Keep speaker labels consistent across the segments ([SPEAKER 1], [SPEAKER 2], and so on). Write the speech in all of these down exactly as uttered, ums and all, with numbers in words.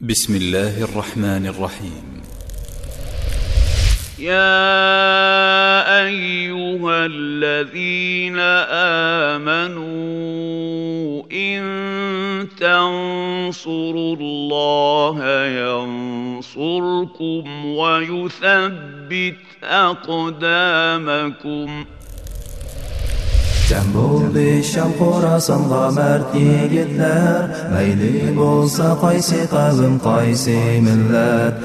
[SPEAKER 1] بسم الله الرحمن الرحيم.
[SPEAKER 2] يا أيها الذين آمنوا إن تنصروا الله ينصركم ويثبت أقدامكم.
[SPEAKER 3] Cem bo'ldi Sham Xorasanға mard yigitlar, mayli bo'lsa qaysi qavm qaysi millat,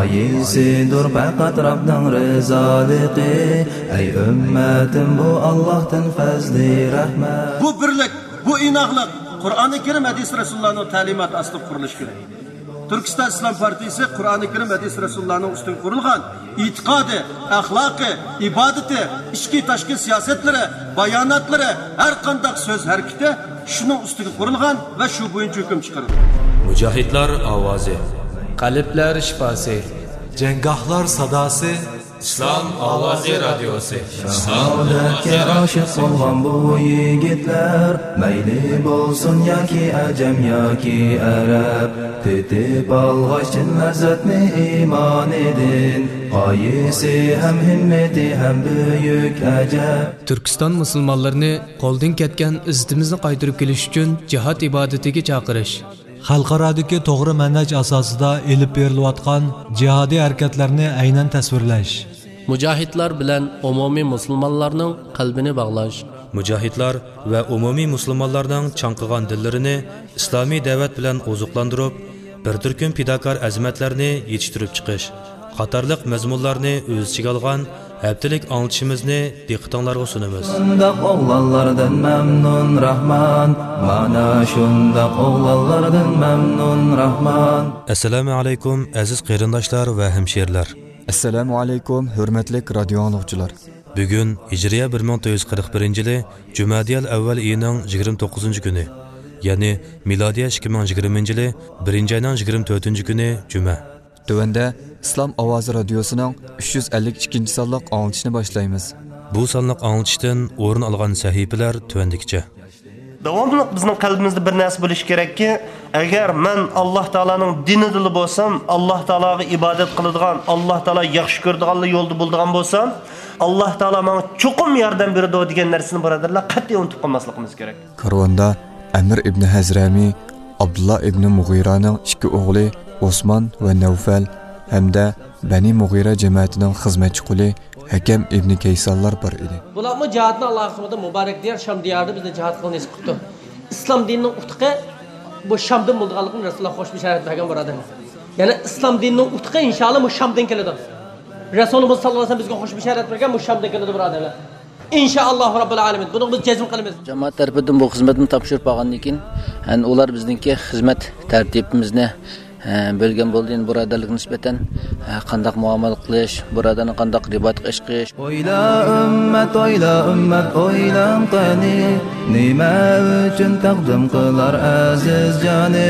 [SPEAKER 3] qaysidir faqat Rabbning rizoligi. Ey ummatim, bu Allohdan fazli rahmat.
[SPEAKER 4] Bu birlik, bu inoqlik Qur'oni Karim hadis Rasulullohning ta'limoti asli qurilishi kerak. Turkiston Islom partiyasi Qur'oni Karim hadis Rasulullohning ustidan qurilgan e'tiqodi, axloqi, ibodati, ichki tashqi siyosatlari, bayonotlari, har qanday so'z harakati shuning ustiga qurilgan va shu bo'yicha hukm chiqarilgan.
[SPEAKER 5] Mujohidlar ovozi,
[SPEAKER 6] qalblar shifosi,
[SPEAKER 5] janggohlar sadosi, Islom ovozi radiosi.
[SPEAKER 3] Saodatga oshiq bo'lgan bu yigitlar, mayli bo'lsin yoki ajam yoki arab, tetib olg'achin lazzatni iymon edin, qaysi ham himmati ham buyuk ajab.
[SPEAKER 6] Turkiston musulmonlarini qo'ldan ketgan izzatimizni qaytarib kelish uchun jihad ibodatiga chaqirish,
[SPEAKER 7] xalqarodagi to'g'ri manhaj asosida elib berilayotgan jihodiy harakatlarni aynan tasvirlash,
[SPEAKER 8] mujohidlar bilan umumiy musulmonlarning qalbini bog'lash,
[SPEAKER 5] mujohidlar va umumiy musulmonlarning chanqigan dillarini islomiy da'vat bilan oziqlantirib, bir turkum fidokor azimatlarni yetishtirib chiqish qatorliq mazmunlarni o'z ichiga olgan haftalik anglitishimizni diqqatingizga sunamiz.
[SPEAKER 3] Shundaq o'g'lonlardan mamnun Rahman, mana shundaq o'g'lonlardan mamnun Rahman.
[SPEAKER 5] Assalomu alaykum aziz qarindoshlar va hamshirlar.
[SPEAKER 9] Assalomu alaykum hurmatli radio anglag'uchilar.
[SPEAKER 5] Bugun Hijriya bir ming to'rt yuz qirq birinchi yili Jumadiyal avval oyining yigirma to'qqizinchi kuni, ya'ni milodiya ikki ming yigirmanchi yili birinchi oyning yigirma to'rtinchi kuni juma.
[SPEAKER 9] Tuvanda Islom ovozi radiosining uch yuz ellik ikkinchi sonliq anglitishni boshlaymiz.
[SPEAKER 5] Bu sonliq anglitishdan o'rin olgan sahifalar tuvandikicha.
[SPEAKER 4] Davomli bizning qalbimizda bir narsa bo'lishi kerakki, agar men Alloh taolaning dinida bo'lsam, Alloh taolaga ibodat qiladigan, Alloh taolo yaxshi ko'radigan yo'lda bo'ladigan bo'lsam, Alloh taolo menga cho'qim yordam beradi degan narsani birodarlar qat'iy unutib qolmasligimiz kerak.
[SPEAKER 9] Karvonda Amir ibn Hazrami, Abdullah ibn Mughiraning ikki o'g'li Osman va Nawfal hamda Bani Mughira jamoatining xizmatchi quli Hakam ibn Kaysallar bor edi.
[SPEAKER 10] Bularni jihatni Alloh subhanahu muborak der Sham diyorida bizni jihat qilinish qildi. Islom dinining utqi bu Shamdan bo'lganligini Rasululloh xo'sh bishorat bergan birodarlar. Ya'ni islom dinining utqi inshaalloh bu Shamdan keladi. Rasululloh sallallohu alayhi vasallam bizga xo'sh bishorat bergan bu Shamdan keladi birodarlar. İnşallah Rabbil alamin. Bunu biz cezm qilamiz.
[SPEAKER 8] Jamoat tarafidan bu xizmatni topshirib olgandan keyin, yani ular bizningki xizmat tartibimizni bölgen bo'lgan birodarlik nisbatan qanday muomala qilish, birodarni qanday ribat qilish.
[SPEAKER 3] Oyla ummat, oyla ummat, oylan qani, nima uchun taqdim qilar aziz joni,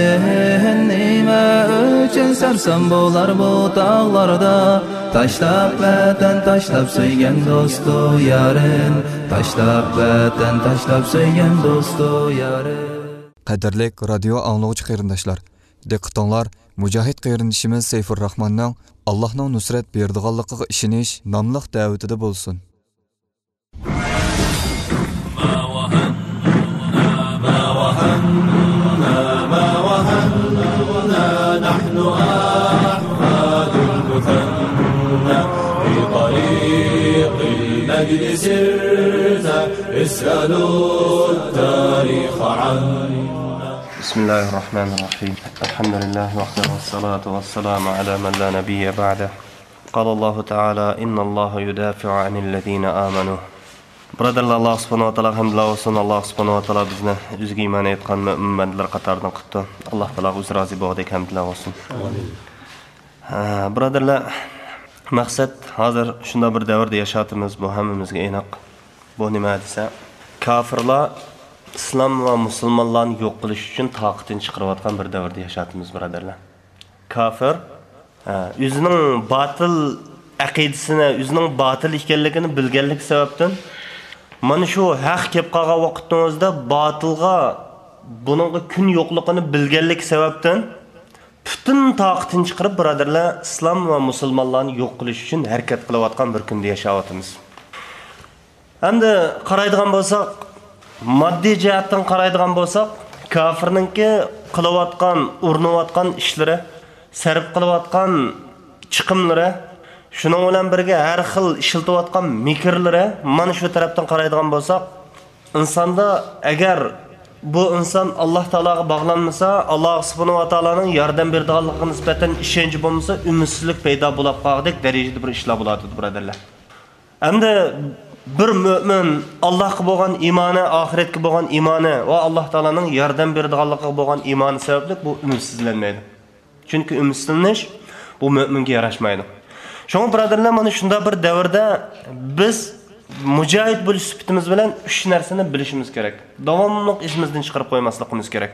[SPEAKER 3] nima uchun sarsam bo'lar bu tog'larda, tashlab vatan, tashlab so'ygan do'stu yarin, tashlab vatan, tashlab so'ygan do'stu yarin.
[SPEAKER 9] Qadrli radio anglag'uchi qarindoshlar, diqqatinglar Mujohid qarindoshimiz Sayfur Rahmonning Allohning nusrat berdiganligiga ishonish nomli da'vatida bo'lsin.
[SPEAKER 4] بسم الله الرحمن الرحيم. الحمد لله وحده والصلاة والسلام على من لا نبي بعده. قال الله تعالى إن الله يدافع عن الذين آمنوا. برادر الله سبحانه وتعالى حمد الله وصن الله سبحانه وتعالى بزنا جزء إيمان يتقن مؤمن للقطارنا قطة الله تعالى وزرازي بودك حمد الله وصن. برادر الله مقصد hazır şunda bir davrda yaşatımız bu hamimizge enak. Bu nima desa kafirlar İslam ve Müslümanların yok qilish uchun taqatini chiqarayotgan bir davrda yashayapmiz birodarlar. Kafir o'zining batil aqidasini, o'zining batil ekanligini bilganlik sababdan mana shu haq kelib qolgan vaqtingizda batilga buningga kun yo'qligini bilganlik sababdan Bütün taqatini chiqarib birodarlar islom va musulmonlarni yo'q qilish uchun harakat qilayotgan bir kunda yashayapmiz. Endi qaraydigan bo'lsak, moddiy jihatdan qaraydigan bo'lsak, kofirninki qilayotgan, urinayotgan ishlari, sarf qilayotgan chiqimlari, shuning bilan birga har xil ishlatayotgan mikrlari, mana shu tarafdan qaraydigan bo'lsak, insonda agar bu inson Alloh taologa bog'lanmasa, Alloh subhanahu va taoloning yordam beradiganligiga nisbatan ishonchi bo'lmasa, umidsizlik paydo bo'lib qolgandek darajada bir ishlar bo'ladi, birodarlar. Endi bir mo'min Allohga bo'lgan iymoni, oxiratga bo'lgan iymoni va Alloh taoloning yordam beradiganligiga bo'lgan iymoni sababli bu umidsizlanmaydi. Chunki umidsiz bu mo'minga yarashmaydi. Şoň birodarlar, mana shunda bir davrda biz mujohid bo'lish sifatimiz bilan uch narsani bilishimiz kerak. Davomli esimizdan chiqarib qo'ymasligimiz kerak.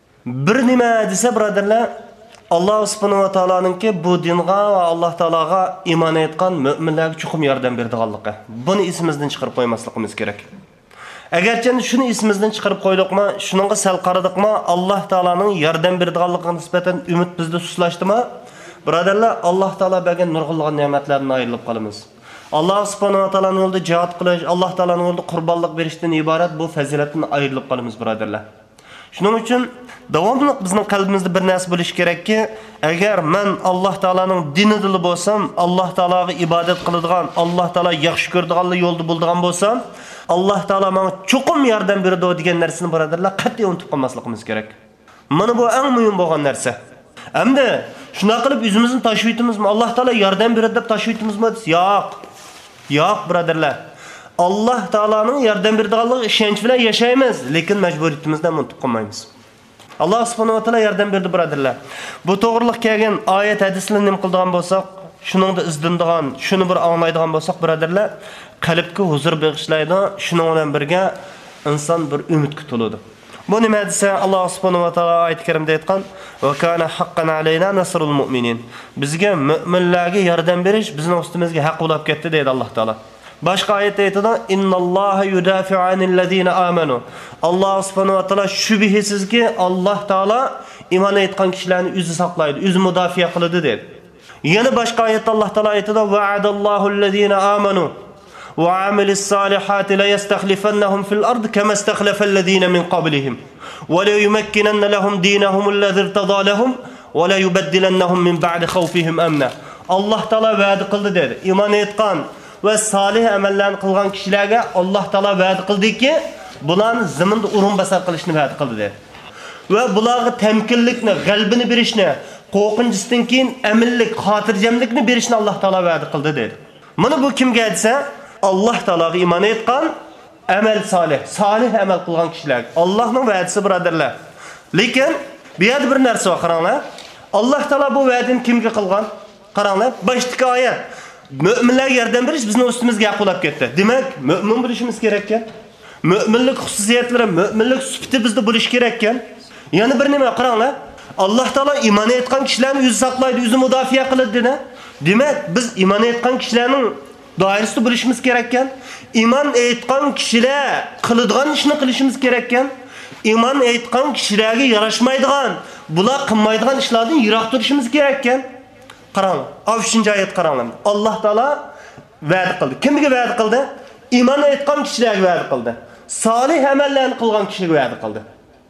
[SPEAKER 4] Bir nima desa birodarlar, Alloh subhanahu va taoloninki bu dinga va Alloh taologa iymon etgan mo'minlarga chuqum yordam berdiganligi. Buni esimizdan chiqarib qo'ymasligimiz kerak. Agarchi shuni esimizdan chiqarib qo'ydikmi, shuningga sal qaradikmi, Alloh taoloning yordam berdiganligiga nisbatan umid bizda suslashdimi? Birodarlar, Alloh taolo bergan nurg'ulg'an ne'matlardan ayrilib qolamiz. Alloh subhanahu va taoloning yo'lida jihad qilish, Alloh taoloning yo'lida qurbonlik berishdan iborat bu fazilatdan ayrilib qolamiz, birodarlar. Shuning uchun davomli bizning qalbimizda bir narsa bo'lish kerakki, agar men Alloh taoloning dinida bo'lsam, Alloh taologa ibodat qiladigan, Alloh taolo yaxshi ko'radigan yo'lda bo'ladigan bo'lsam, Alloh taolo menga chuqum yordam beradi degan narsani birodarlar qat'iy unutib qolmasligimiz kerak. Mana bu eng muhim bo'lgan narsa. Endi shuna qilib o'zimizni tashvitimizmi? Alloh taolo yordam beradi deb tashvitimizmi? Yo'q. Yo'q, birodarlar. Alloh taoloning yordam beradiganligi ishonch bilan yashaymiz, lekin majburiyatimizdan unutib qolmaymiz. Alloh subhanahu va taolo yordam berdi, birodarlar. Bu to'g'riliq kelgan oyat hadislarni nim qildigan bo'lsak, shuningda izdindigan, shuni bir anglaydigan bo'lsak, birodarlar, qalbga huzur bag'ishlaydi, shuning bilan birga inson bir umidga to'ladi. Bu nima desa, Alloh subhanahu va taolo oyat karimda aytgan: "Va kana haqqan alayna nasrul mu'minin." Bizga mu'minlarga yordam berish bizning ustimizga haq bo'lib ketdi deydi Alloh taolo. Başqa oyatda aytadi: "Innalloha yudafi'u anil ladina amanu." Alloh subhanahu va taolo shubhisizki Alloh taolo iymon etgan kishilarni o'zi saqlaydi, o'zi mudofiya qiladi dedi. Yana boshqa oyatda Alloh taolo aytadi: "Va'adallohu alladina amanu va amilis solihati la yastakhlifannahum fil ard kama istakhlafa alladina min qablihim va la yumakkinanna lahum dinahum alladhi irtada lahum va la yubaddilannahum min ba'di khawfihim amna." Alloh taolo va'da qildi dedi. Iymon etgan ve salih amellerini kılgan kişilerge Allah Teala vaat kıldiki bularni ziminde urun basar kılışını vaat kıldı dedi. Ve bularga temkinlikni, qalbini berishni, qo'rqinchdan keyin amillik, xotirjamlikni berishni Alloh taolo va'da qildi dedi. Mana bu kimga desa, Alloh taologa iymon etgan, amal solih, solih amal qilgan kishilar. Allohning va'dasi birodarlar. Lekin bu yerda bir narsa bor, qaranglar. Alloh taolo bu va'dani kimga qilgan? Qaranglar, boshdagi oyat. Müminler yerden beriş bizim üstümüzge yapılap gitti. Demek mümin bilişimiz gerekken, müminlik hususiyetleri, müminlik süpti bizde biliş gerekken, yani bir nime qaranglar, Allah Teala iman etgan kişilerini yüzü saklaydı, yüzü müdafiye kılıdı ne? Demek biz iman etgan kişilerin dairesinde bilişimiz gerekken, iman etgan kişiler kılıdığan işini kılışımız gerekken, iman etgan kişilerge yaraşmaydıgan, bula kınmaydıgan işlerden yirak duruşumuz gerekken, qarang, uchinchi oyat qaranglar. Alloh taolo va'da qildi. Kimga va'da qildi? Iymon etgan kishilarga va'da qildi. Solih amallarni qilgan kishiga va'da qildi.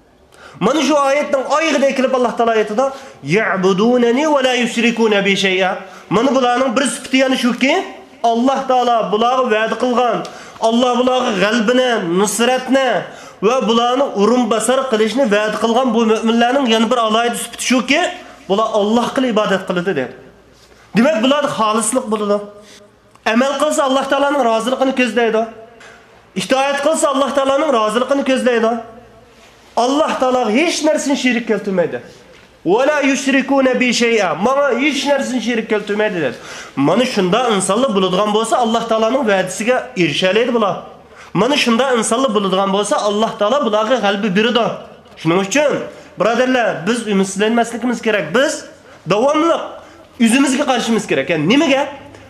[SPEAKER 4] Mana shu oyatning oyig'ida kelib Alloh taolo aytadi: "Ya'budunani va la yushrikuna bi shay'a." Mana bularning bir sifati yana shuki, Alloh taolo bularga va'da qilgan, Alloh bularga g'albini, nusratni va bularni urun basar qilishni va'da qilgan bu mu'minlarning yana bir alohida sifati shuki, bular Allohga ibodat qiladi dedi. Demek bular xolislik bo'ladi. Amal qilsa Alloh taolaning roziligini ko'zlaydi. İtaat qilsa Alloh taolaning roziligini ko'zlaydi. Alloh taolaga hech narsani sherik keltirmaydi. Va la yushrikuna bi shay'a. Mana hech narsani sherik keltirmaydi dedi. Mana shunda insonlar bo'ladigan bo'lsa, Alloh taolaning va'dasiga erishalaydi bular. Mana shunda insonlar bo'ladigan bo'lsa, Alloh taolo bularga g'alaba beradi. Shuning uchun birodarlar, biz umidsizlanmasligimiz kerak. Biz davomli yüzümüzge qarshimiz kerak. Yani nimaga?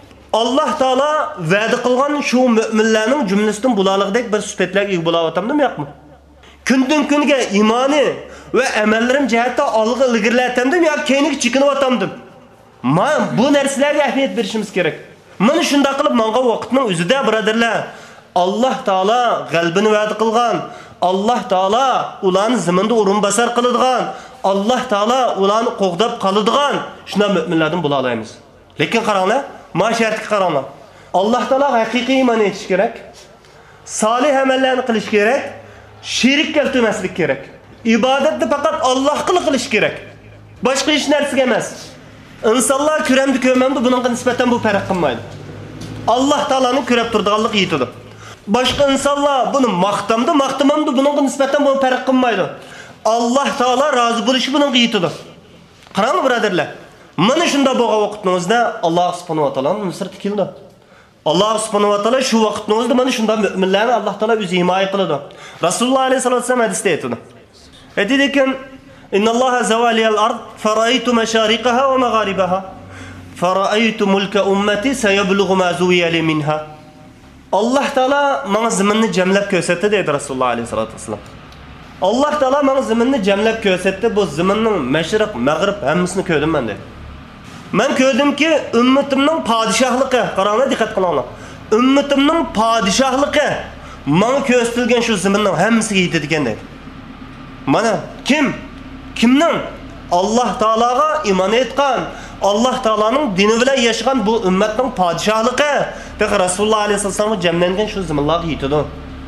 [SPEAKER 4] Alloh taolo va'da qilgan shu mu'minlarning jumlasidan bularligidek bir sifatlarga ega bo'layotamdimi, yo'qmi? Kundan kunga imoni va amallarim jihatda olg'a ilgirlatamdim yoki keyinga chekinib otamdim. Men bu narsalarga ahamiyat berishimiz kerak. Mana shunday qilib menga vaqtning o'zida birodarlar, Alloh taolo g'albini va'da qilgan, Alloh taolo ularni zaminda o'rin bosar qiladigan, Alloh taolo ularni qo'g'dab qoladigan shunday mu'minlardan bo'la olamiz. Lekin qaranglar, ma'shartga qaranglar. Alloh taolo haqiqiy iymon etish kerak. Solih amallarni qilish kerak. Shirik keltirmaslik kerak. Ibodatni faqat Allohga qilish kerak. Boshqa hech narsaga emas. İnsanlar ko'ramdi, ko'rmamdi, buningga nisbatan bu farq qilmaydi. Alloh taolaning ko'rib turganligi yetadi. Boshqa insonlar buni maqtamdi, maqtamamdi, buningga nisbatan bu farq qilmaydi. Alloh taolo rozi bo'lishi buningga yetadi. Qarang birodarlar. Mana shunda bo'lgan vaqtimizda Alloh subhanahu va taolo nusrat keldi. Alloh subhanahu va taolo shu vaqtimizda mana shunda mu'minlarni Alloh taolo o'zi himoya qiladi. Rasululloh alayhisolatu vasallam hadisda aytadi. Aytdi ekan, إن الله زوالي الأرض فرأيت مشارقها ومغاربها فرأيت ملك أمتي سيبلغ ما زوي لي منها. الله تعالى من زمنni jamlab ko'rsatdi dedi Rasululloh alayhi salatu vasallam. Alloh taolo men zaminni jamlab ko'rsatdi. Bu zaminning mashriq, mag'rib hammasini ko'rdim men dedi. Men ko'rdimki, ummatimning podshohligi, qaranglar, diqqat qilinglar. Ummatimning podshohligi menga ko'rsatilgan shu zaminning hammasiga yetadi ekan dedi. Mana kim? Kimning? Alloh taologa iymon etgan, Alloh taoloning dini bilan yashagan bu ummatning podshohligi deb Rasululloh alayhi vasallam jamlangan shu zaminlarga yetadi.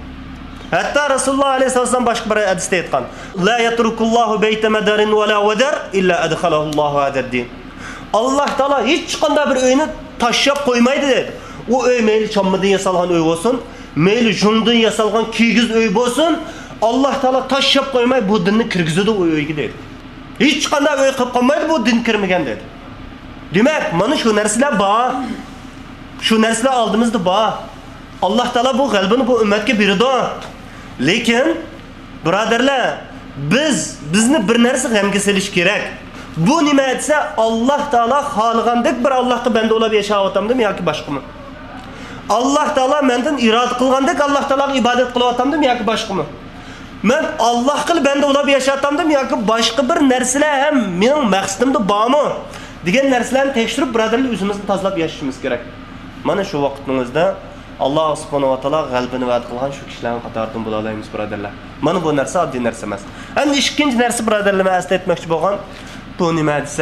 [SPEAKER 4] Hatta Rasululloh alayhi vasallam boshqa bir hadisda aytgan: "La yatrukullohu bayta madarin va la wadar illa adkhalahu Allohu hadad-din." Alloh taolo hech qanday bir uyni tashlab qo'ymaydi dedi. U uy meyli chammidan yasalgan uy bo'lsin, meyli jundan yasalgan kigiz uy bo'lsin, Alloh taolo tashlab qo'ymay bu dinni kirgizadi u uyga dedi. Hech qanday uy qilib qo'ymaydi, bu din kirmagan dedi. Demak, mana shu narsalar bor. Shu narsalar oldimizda bor. Alloh taolo bu g'albini bu ummatga berdi. Lekin birodarlar, biz bizni bir narsa g'amga selish kerak. Bu nima desa, Alloh taolo xohlagandek bir Allohga banda bo'lib yashayaptimmi yoki boshqami? Alloh taolo mendan iroda qilgandek Alloh taologa ibodat qilyaptimmi yoki boshqami? Men Alloh qil banda bo'lib yashayaptimmi yoki boshqa bir narsalar ham mening maqsadimda bormi? degan narsalarni tekshirib, birodarlar, o'zimizni tozalab yashashimiz kerak. Mana shu vaqtimizda Alloh subhanahu va taolo g'albini va'da qilgan shu kishilarning qatoridan bo'la olamiz, birodarlar. Mana bu narsa oddiy narsa emas. Endi ikkinchi narsa, birodarlar, men asli aytmoqchi bo'lgan, bu nima desa,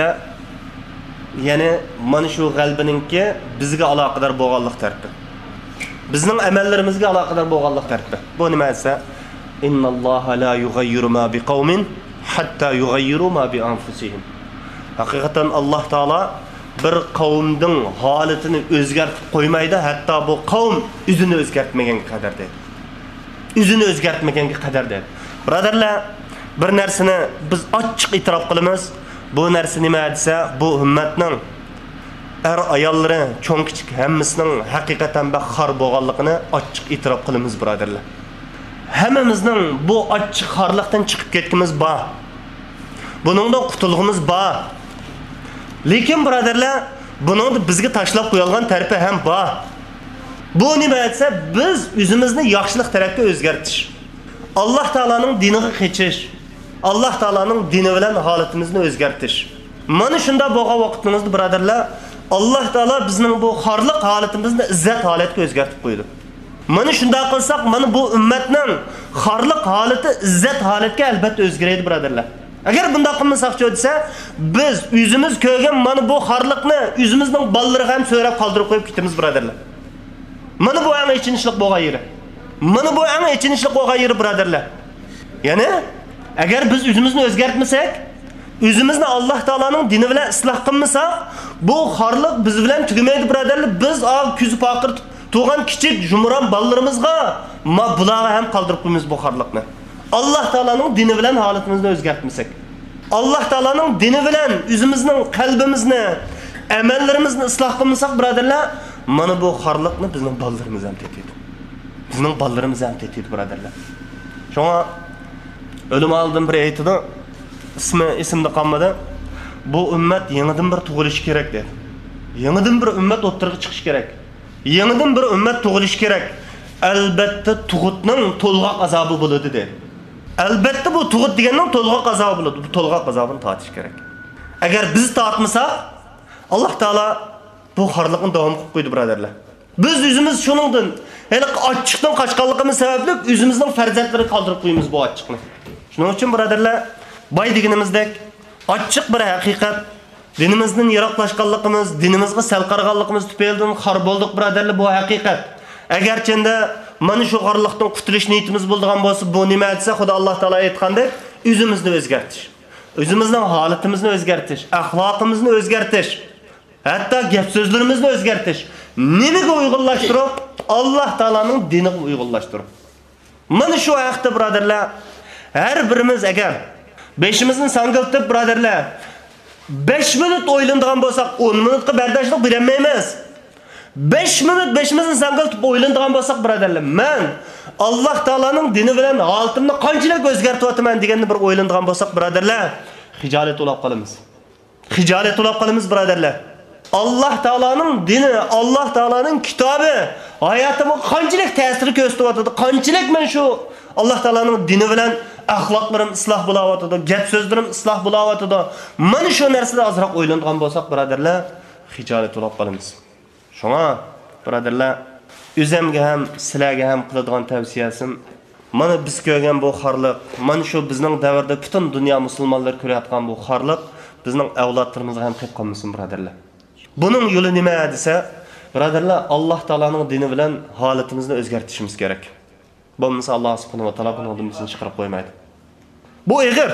[SPEAKER 4] ya'ni mana shu g'albiningki bizga aloqador bo'lganlik tarafi. Bizning amallarimizga aloqador bo'lganlik tarafi. Bu nima desa, innalloha la yughayyiru ma biqaumin hatta yughayyiru ma bi anfusihim. Haqiqatan Alloh taolo bir qavmning holatini o'zgartib qo'ymaydi, hatto bu qavm o'zini o'zgartmagan qadar dedi. O'zini o'zgartmagan qadar dedi. Birodarlar, bir narsani biz ochiq e'tirof qilamiz. Bu narsa nima desa, bu ummatning er ayollari, cho'ng kichik hammasining haqiqatan baxar bo'lganligini ochiq e'tirof qilamiz, birodarlar. Hammamizning bu ochiq xorliqdan chiqib ketgimiz bor. Buningdan qutulg'imiz bor. Lekin birodarlar, buning bizga tashlab qo'yilgan tarafi ham bor. Bu nima desa, biz o'zimizni yaxshilik tarafga o'zgartish. Alloh taolaning diniga qichish. Alloh taolaning dini bilan holatimizni o'zgartish. Mana shunda bo'lgan vaqtimizda birodarlar, Alloh taolo bizning bu xorliq holatimizni izzat holatga o'zgartib qo'ydi. Mana shunda qilsak, mana bu ummatning xorliq holati izzat holatga albatta o'zgaradi, birodarlar. Agar bunday qilmasak-chi desa, biz o'zimiz ko'rgan mana bu xorliqni o'zimizning ballarga ham so'rab qoldirib qo'yib ketamiz, birodarlar. Mana bu eng ichinishlik bo'lgan yeri. Mana bu eng ichinishlik bo'lgan yeri, birodarlar. Ya'ni agar biz o'zimizni o'zgartmasak, o'zimizni Alloh taolaning dini bilan isloh qilmasak, bu xorliq biz bilan tugamaydi, birodarlar. Biz ov ko'zi faqir tug'an kichik jumron ballarimizga ma bularga ham qoldirib qo'yamiz bu xorliqni. Alloh taolaning dini bilan holatimizni o'zgartmasak, Alloh taolaning dini bilan o'zimizning qalbimizni, amallarimizni isloh qilmasak, birodarlar, mana bu xorliqni bizning ballarimiz ham tetadi. Bizning ballarimiz ham tetadi, birodarlar. Shunga o'lim oldim bir aytdi, ismi esimda qolmadi. Bu ummat yangidan bir tug'ilishi kerak dedi. Yangidan bir ummat o'ttirga chiqish kerak. Yangidan bir ummat tug'ilishi kerak. Albatta tug'utning to'lg'oq azobi bo'ladi dedi. Albatta bu tug'ut deganning to'lg'oq azobi bo'ladi. Bu to'lg'oq azobini tortish kerak. Agar biz tortmasak, Alloh taolo bu xorliqni davom qilib qo'ydi, birodarlar. Biz o'zimiz shuningdan, ya'ni ochchiqdan qochganligimiz sababli o'zimizning farzandlarini qoldirib qo'yamiz bu ochchiqni. Shuning uchun birodarlar, boy deganimizdek ochchiq bir haqiqat. Dinimizdan yiroqlashganligimiz, dinimizga sal qarag'anligimiz tufaylidan xor bo'ldik, birodarlar, bu haqiqat. Agarchanda mana shu xorliqdan qutulish niyatimiz bo'lgan bo'lsa, bu nima desa, Xudo Alloh taolo aytgandek, o'zimizni o'zgartirish, o'zimizning holatimizni o'zgartirish, axloqimizni o'zgartirish, hatto gap so'zlarimizni o'zgartirish. Nimaga uyg'unlashtirib? Alloh taolaning diniga uyg'unlashtirib. Mana shu vaqtda birodarlar, har birimiz agar beshimizni sangiltib birodarlar besh minut o'ylanadigan bo'lsak, o'n minutga bardoshlik bermaymiz. besh minut beshimizni sangiltib o'ylanadigan bo'lsak, birodarlar, men Alloh taolaning dini bilan holatimni qanchalik o'zgartiryapman deganni bir o'ylanadigan bo'lsak, birodarlar, hijolat bo'lib qolamiz. Hijolat bo'lib qolamiz, birodarlar. Alloh taolaning dini, Alloh taolaning kitobi hayotimga qanchalik ta'sir ko'rsatyapti, qanchalik men shu Alloh taolaning dini bilan axloqlarim isloh bo'layotdi, gap so'zlarim isloh bo'layotdi. Mana shu narsada ozroq o'ylangan bo'lsak, birodarlar, hijolat bo'lib qolamiz. Shunga, birodarlar, o'zimga ham, sizlarga ham qiladigan tavsiyasim, mana biz ko'rgan bu xorliq, mana shu bizning davrda butun dunyo musulmonlar ko'rayotgan bu xorliq bizning avlodlarimizga ham qilib qolmasin, birodarlar. Buning yo'li nima desa, birodarlar, Alloh taolaning dini bilan holatimizni o'zgartirishimiz kerak. Bo'lmasa Alloh subhanahu va taolo buni bizdan chiqarib qo'ymaydi. Bu eg'ir.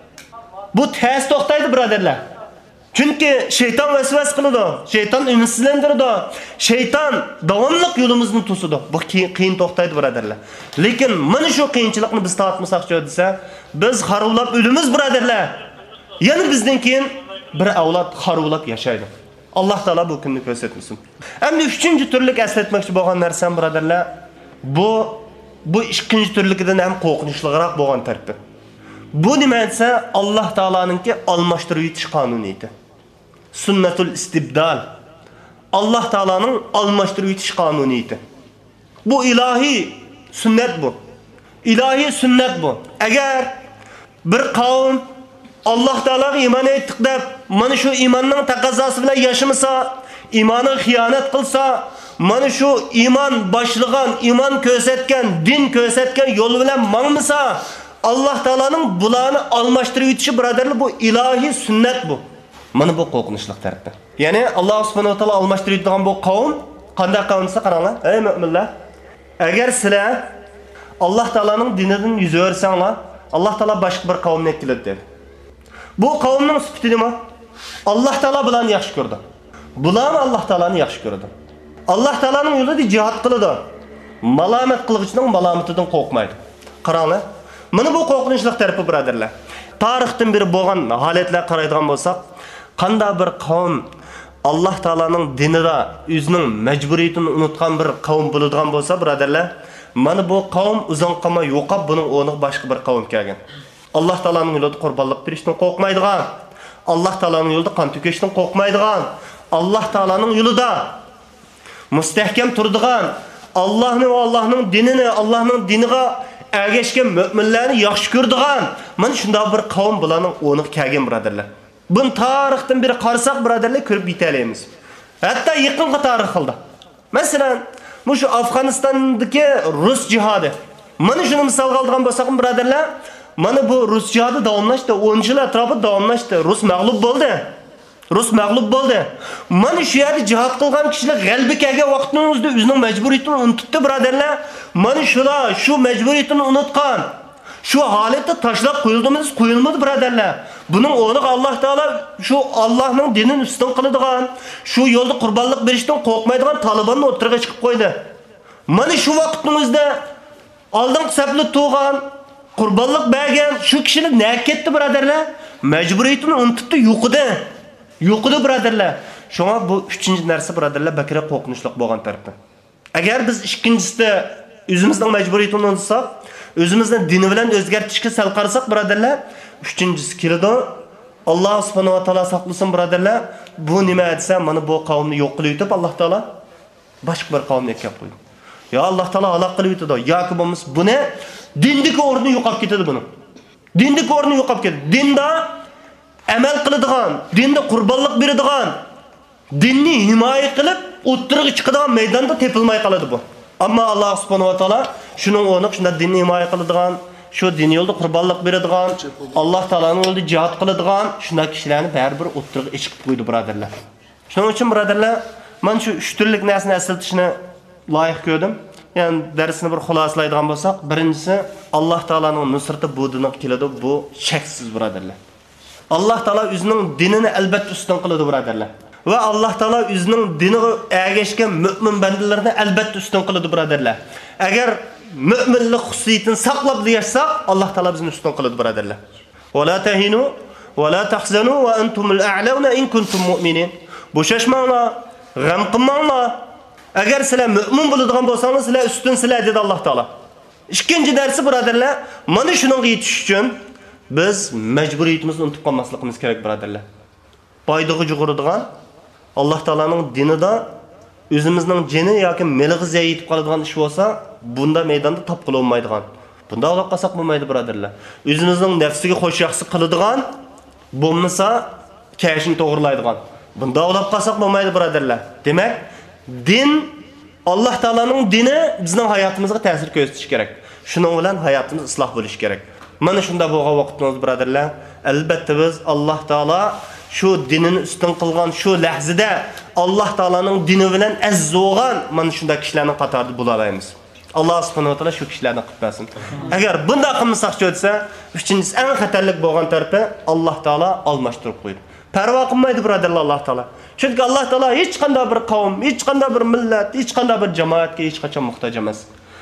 [SPEAKER 4] Bu tez to'xtaydi, birodarlar. Chunki shayton vasvas qiladi, shayton umitsizlantiradi, shayton davomli yo'limizni to'sadi. Bu qiyin to'xtaydi, birodarlar. Lekin mana shu qiyinchilikni biz tortmasak-chi desa, biz xarulab o'limiz, birodarlar. Yana bizdan keyin bir avlod xarulab yashaydi. Alloh taolo bu kunni ko'rsatmasin. Endi uchinchi turlik eslatmoqchi bo'lgan narsam, birodarlar, bu bu ikkinchi turligidan ham qo'rqinchliroq bo'lgan tarafdir. Bu nima desa, Alloh taoloninki almashtirib yutish qonuniyati. Sunnatul istibdal. Alloh taoloning almashtirib yutish qonuniyati. Bu ilohiy sunnat bu. Ilohiy sunnat bu. Agar bir qavm Alloh taologa iymon etdik deb, mana shu iymonning taqozosi bilan yashamasa, iymonni xiyonat qilsa, mana shu iymon boshligan, iymon ko'rsatgan, din ko'rsatgan yo'l bilan mangmasa, Alloh taolaning bularni almashtirib yutishi, birodarlar, bu ilohiy sunnat bu. Mana bu qo'rqinchli tarafdir. Ya'ni Alloh subhanahu va taolo almashtirib yutgan bu qavm qanday qavm desa, qaranglar, ey mu'minlar, agar sizlar Alloh taolaning dinidan yuz o'rsanglar, Alloh taolo boshqa bir qavmni keladi dedi. Bu qavmning sifati nima? Alloh taolo bilan yaxshi ko'rdi. Bular Alloh taoloni yaxshi ko'rdi. Alloh taolaning yo'lida jihad qiladi. Malomat qilg'ichning malomatidan qo'rqmaydi. Qaranglar. Mana bu qo'rqinchli tarafi, birodarlar. Tarixdan beri bo'lgan holatlar qaraydigan bo'lsak, qanday bir qavm Alloh taolaning dinida o'zining majburiyatini unutgan bir qavm bo'ladigan bo'lsa, birodarlar, mana bu qavm uzun qolmay yo'qab, buning o'rniga boshqa bir qavm kelgan. Alloh taolaning yo'lida qurbonlik berishdan qo'rqmaydigan, Alloh taolaning yo'lida qon to'kishdan qo'rqmaydigan, Alloh taolaning yo'lida mustahkam turadigan, Allohni va Allohning dinini, Allohning diniga ergashgan mu'minlarni yaxshi ko'radigan, mana shunday bir qavm bularning o'rniga kelgan, birodarlar. Buni tarixdan beri qarasak, birodarlar, ko'rib yetalaymiz. Hatto yaqinqi tarix qildi. Masalan, bu shu Afg'onistondagi Rus jihodi. Mana shuni misol oladigan bo'lsak, birodarlar, mana bu Rus jihodi davomlashdi, o'n yil atrofida davomlashdi. Rus mag'lub bo'ldi. Rus mag'lub bo'ldi. Mana shu yerda jihad qilgan kishilar g'alaba kelgan vaqtning o'zida o'zining majburiyatini unutdi, birodarlar. Mana shular shu majburiyatini unutgan. Shu holatda tashlab qo'yildimiz, qo'yilmadi, birodarlar. Buning o'rniga Alloh taolo shu Allohning dinini ustun qiladigan, shu yo'lda qurbonlik berishdan qo'rqmaydigan Talibanni o'tirga chiqib qo'ydi. Mana shu vaqtning o'zida oldingi safli tug'an, qurbonlik bergan shu kishilar nima ketdi, birodarlar? Majburiyatini unutdi, yo'qidi. Yo'qidi, birodarlar. Shunga bu uchinchi narsa, birodarlar, bakira qo'rqinchli bo'lgan tarafdan. Agar biz ikkinchisida o'zimizning majburiyatini unutsak, o'zimizni dini bilan o'zgartirishga sal qarasak, birodarlar, uchinchisi keladi. Alloh subhanahu va taolo saqlasin, birodarlar. Bu nima desa, mana bu qavmni yo'q qilib yutib, Alloh taolo boshqa bir qavmni kelib qo'ydi. Ya Alloh taolo halok qilib yutdi. Yoki bo'lmasa buni Dindagi o'rni yo'qolib ketadi buni. Dindagi o'rni yo'qolib ketadi. Dinda amal qiladigan, dinda qurbonlik beradigan, dinni himoya qilib, o'ttirib chiqadigan maydonda tepilmay qoladi bu. Ammo Alloh subhanahu va taolo shuning o'rniga shunda dinni himoya qiladigan, shu din yo'lda qurbonlik beradigan, Alloh taolaning yo'lida jihad qiladigan shunday kishilarni baribir o'ttirib chiqib qo'ydi, birodarlar. Shuning uchun birodarlar, men shu uch turlik narsani aslatishni loyiq ko'rdim. Yani dersini bir xulosalaydigan bo'lsak, birinchisi Alloh taolaning nusrati bu dinga keladi, bu shaksiz birodarlar. Alloh taolo o'zining dinini albatta ustun qiladi birodarlar. Va Alloh taolo o'zining diniga ergashgan mu'min bandalarni albatta ustun qiladi birodarlar. Agar mu'minlik xususiyatini saqlab yashsak, Alloh taolo bizni ustun qiladi birodarlar. Va la tahinu va la tahzanu va antumul a'launa in kuntum mu'minin. Bo'shashmanglar, g'am qilmanglar. Agar sizlar mu'min bo'ladigan bo'lsangiz, sizlar ustun sizlar dedi Alloh taolo. Ikkinchi darsi birodarlar, mana shunga yetish uchun biz majburiyatimizni unutib qolmasligimiz kerak birodarlar. Foydaga jug'uradigan Alloh taolaning dinida o'zimizning jini yoki melig'iga yetib qoladigan ish bo'lsa, bunda maydonda top qila olmaydigan. Bunda olib qolsak bo'lmaydi birodarlar. O'zimizning nafsiga xo'shyaxshi qiladigan bo'lmasa, kashini to'g'rilaydigan. Bunda olib qolsak bo'lmaydi birodarlar. Demak, din Alloh taolaning dini bizning hayotimizga ta'sir ko'rsatish kerak. Shuning bilan hayotimiz isloh bo'lishi kerak. Mana shunda bo'lgan vaqtimiz birodarlar, albatta biz Alloh taolo shu dinini ustun qilgan shu lahzada Alloh taolaning dini bilan aziz bo'lgan mana shunday kishilarning qatorida bo'la olamiz. Alloh subhanahu va taolo shu kishilarni qilib bersin. Agar bunday qilmasak o'tsa, uchinchisi eng xatarlik bo'lgan tarafi Alloh taolo almashtirib qo'ydi. Parvo qilmaydi birodarlar Alloh taolo. Chunki Alloh taolo hech qanday bir qavm, hech qanday bir millat, hech qanday bir jamoatga hech qachon muhtoj emas.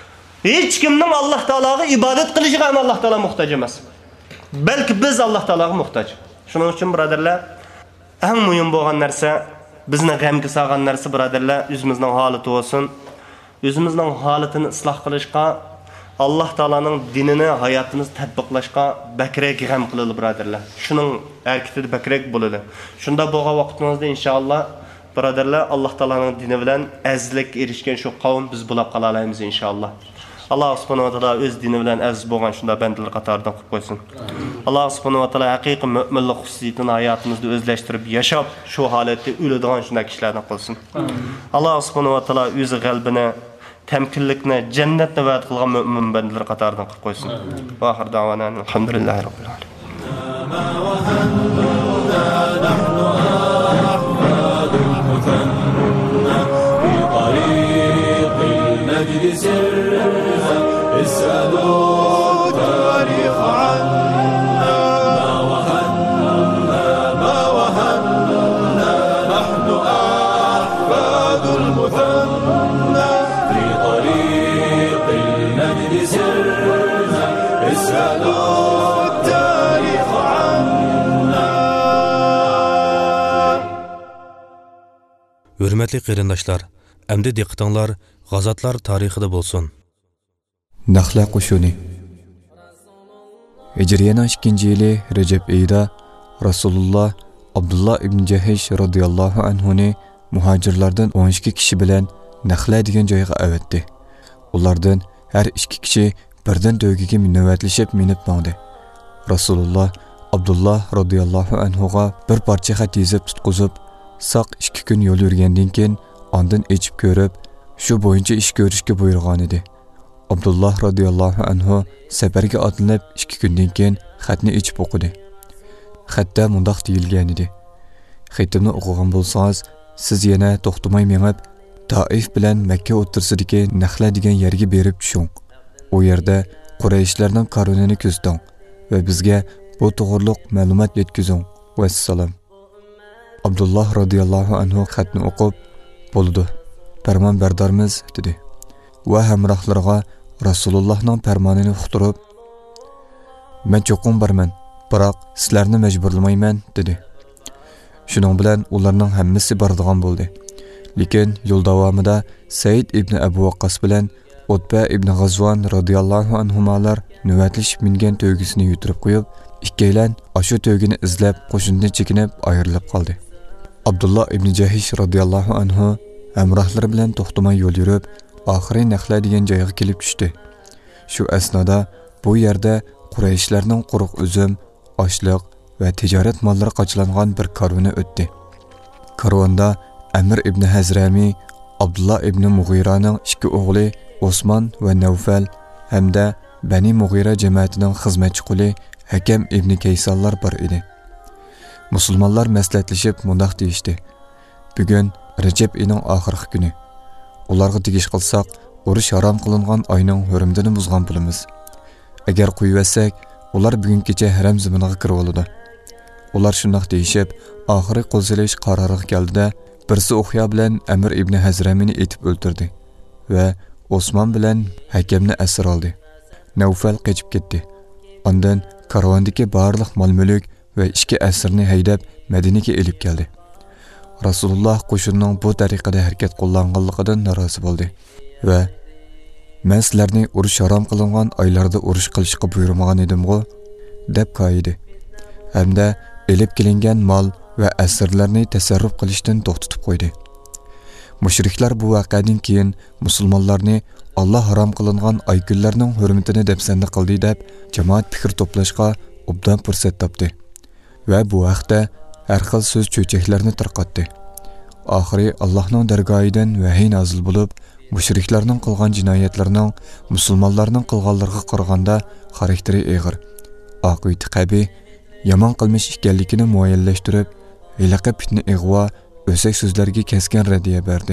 [SPEAKER 4] Hech kimning Alloh taologa ibodat qilishiga ham Alloh taolo muhtoj emas. Balki biz Alloh taologa muhtoj. Shuning uchun birodarlar, eng muhim bo'lgan narsa, bizni g'amga solgan narsa birodarlar, o'zimizning holati bo'lsin. O'zimizning holatini isloh qilishga, Alloh taolaning dinini hayotimiz tatbiqlashga bakrak g'am qiladi birodarlar. Shuning harakatida bakrak bo'ladi. Shunda bo'lgan vaqtimizda inshaalloh birodarlar, Alloh taolaning dini bilan azizlik erishgan shu qavm biz bo'lib qola olamiz inshaalloh. Alloh subhanahu va taolo o'z dini bilan aziz bo'lgan shunda bandalar qatoridan qilib qo'ysin. Alloh subhanahu va taolo haqiqiy mu'minlik xususiyatini hayotimizda o'zlashtirib yashab, shu holatda o'ladigan shunday kishilardan qilsin. Alloh subhanahu va taolo o'z qalbini, temkinlikni, jannatni va'd qilgan mu'min bandalar qatoridan qilib qo'ysin. Va oxir davona alhamdulillahi robbil alamin.
[SPEAKER 11] اسألوا التاريخ عنا ما وهنا ما وهنا نحن أحفاد المثنى في طريق المجد سرنا اسألوا التاريخ عنا.
[SPEAKER 5] Hürmetli qarindoshlar, endi diqqatinglar g'azotlar tarixida bo'lsin.
[SPEAKER 9] Naxla qo'shuni. Hijriyaning ikkinchi yili Rajab oyida Rasululloh Abdullah ibn Jahish radhiyallohu anhu ni muhojirlardan o'n ikki kishi bilan Naxla degan joyga avatdi. Ulardan har ikki kishi birdan to'ygiga navbatlashib minib mangdi. Rasululloh Abdullah radhiyallohu anhu ga bir parcha xat yozib tutqizib, saq ikki kun yo'l yurgandan keyin ondan echib ko'rib, shu bo'yicha ish ko'rishga buyurgan edi. Abdullah radhiyallohu anhu safarga otlanib ikki kundan keyin xatni echib o'qidi. Xatda mundaq deyilgan edi: "Xatimni o'qigan bo'lsangiz, siz yana to'xtamay mengib, Taif bilan Makka o'rtasidagi Naxla degan yerga berib tushing. U yerda Qurayshlarning karvonini ko'zlang va bizga bu to'g'riliq ma'lumot yetkazing. Vassalom." Abdullah radhiyallohu anhu xatni o'qib, "Bo'ldi, farmon bardormiz" dedi. Va hamrohlarga Rasulullohning farmonini uqtirib, "Men cho'qim barman, biroq sizlarni majburlamayman" dedi. Shuning bilan ularning hammasi boradigan bo'ldi. Lekin yo'l davomida Said ibn Abu Waqqas bilan Utba ibn G'azvan radhiyallohu anhumalar navbatlashib mingan to'ygisini yutirib qo'yib, ikkalan ashu to'ygini izlab qo'shindan chekinib ayrilib qoldi. Abdullah ibn Jahish radhiyallohu anhu hamrohlari bilan to'xtamay yo'l yurib, oxiri Naxla degan joyga kelib tushdi. Shu asnoda bu yerda Qurayshlarning quruq uzum, oshliq va tijorat mollari qochlangan bir karvoni o'tdi. Karvonda Amr ibn Hazrami, Abdullah ibn Mughiraning ikki o'g'li Osman va Navfal hamda Bani Mughira jamoatining xizmatchi quli Hakam ibn Kaysallar bor edi. Musulmonlar maslahatlashib mundaq deyishdi: "Bugun Rajab oyining oxirgi kuni. Ularga tegish qilsak, urush harom qilingan oyning hurmatini buzgan bo'lamiz. Agar qo'yvasak, ular bugun kecha haram zaminiga kirib oladi." Ular shundoq deyishib, oxiri qo'l silish qaroriga keldida, birsi Uxya bilan Amr ibn Hazramini etib o'ldirdi va Osman bilan Hakamni asir oldi. Navfal qochib ketdi. Ondan karvondagi barliq mol-mulk va ikki asirni haydab Madinaga elib keldi. Rasululloh qo'shinning bu tariqada harakat qo'llanganligidan norozi bo'ldi va "Men sizlarni urush harom qilingan oylarda urush qilishga buyurmagan edim-ku" deb qo'ydi. Hamda elib kelingan mol va asirlarni tasarruf qilishdan to'xtatib qo'ydi. Mushriklar bu voqeadan keyin musulmonlarni Allah harom qilingan oy kunlarning hurmatini dafsanda qildi deb jamoat fikr to'plashga obdan fursat topdi va bu vaqtda har xil so'z cho'chaklarni tarqatdi. Oxiri Allohning dargohidan vahiy nozil bo'lib, mushriklarning qilgan jinoyatlarining musulmonlarning qilganlariga qaraganda xarakteri og'ir, oqibati qabiy, yomon qilmish ekanligini muayyanlashtirib, hiliqa fitna ig'vo, o'sak so'zlarga keskin radiya berdi.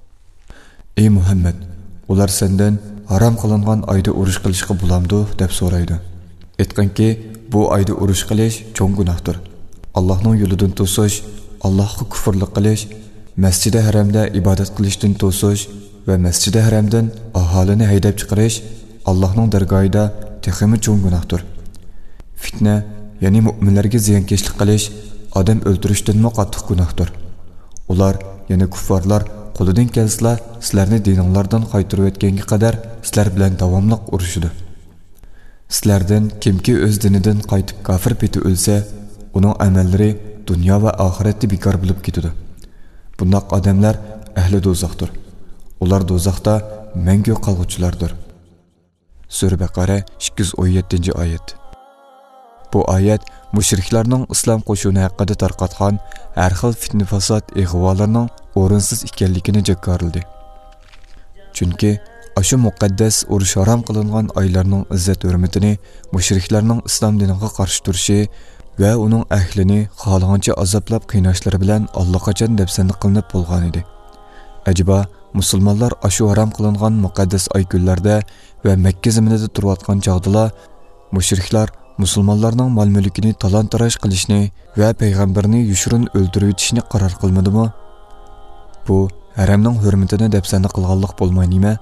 [SPEAKER 9] "Ey Muhammad, ular sendan harom qilingan oyda urush qilishga bo'lamdi?" deb so'raydi. Aytganki, bu oyda urush qilish cho'ng gunohdir. Allohning yo'lidan to'sish, Allohga kufrlik qilish, Masjid-i Haramda ibodat qilishdan to'sish va Masjid-i Haramdan aholini haydab chiqarish Allohning dargohida texmi cho'ng gunohdir. Fitna, ya'ni mu'minlarga ziyonkashlik qilish odam o'ldirishdanmi qattiq gunohdir. Ular, ya'ni kuffarlar qo'lidan kelsa, sizlarni dininglardan qaytarib o'tganga qadar sizlar bilan davomli urushidi. Sizlardan kimki o'z dinidan qaytib kafir peti o'lsa, uning amallari dunyo va oxiratda bekor bo'lib ketadi. Bunday odamlar ahli do'zaxdir. Ular do'zaxda mangu qolg'uvchilardir. Sura Baqara ikki yuz o'n yettinchi oyat. Bu oyat mushriklarning islom qo'shini haqida tarqatgan har xil fitna fasod ig'volarning o'rinsiz ekanligini jakorildi. Chunki ashu muqaddas urush harom qilingan oylarning izzat hurmatini mushriklarning islom diniga qarshi turishi va uning ahlini xohlagancha azoblab qiynashlari bilan allaqachon dafsanda qilinib bo'lgan edi. Ajaba musulmonlar ashu harom qilingan muqaddas oy kunlarda va Makka zaminida turayotgan chog'da mushriklar musulmonlarning mol-mulkini talon-taroj qilishni va payg'ambarni yushurun o'ldirib etishni qaror qilmadimi? Bu haramning hurmatini dafsanda qilganlik bo'lmaydimi?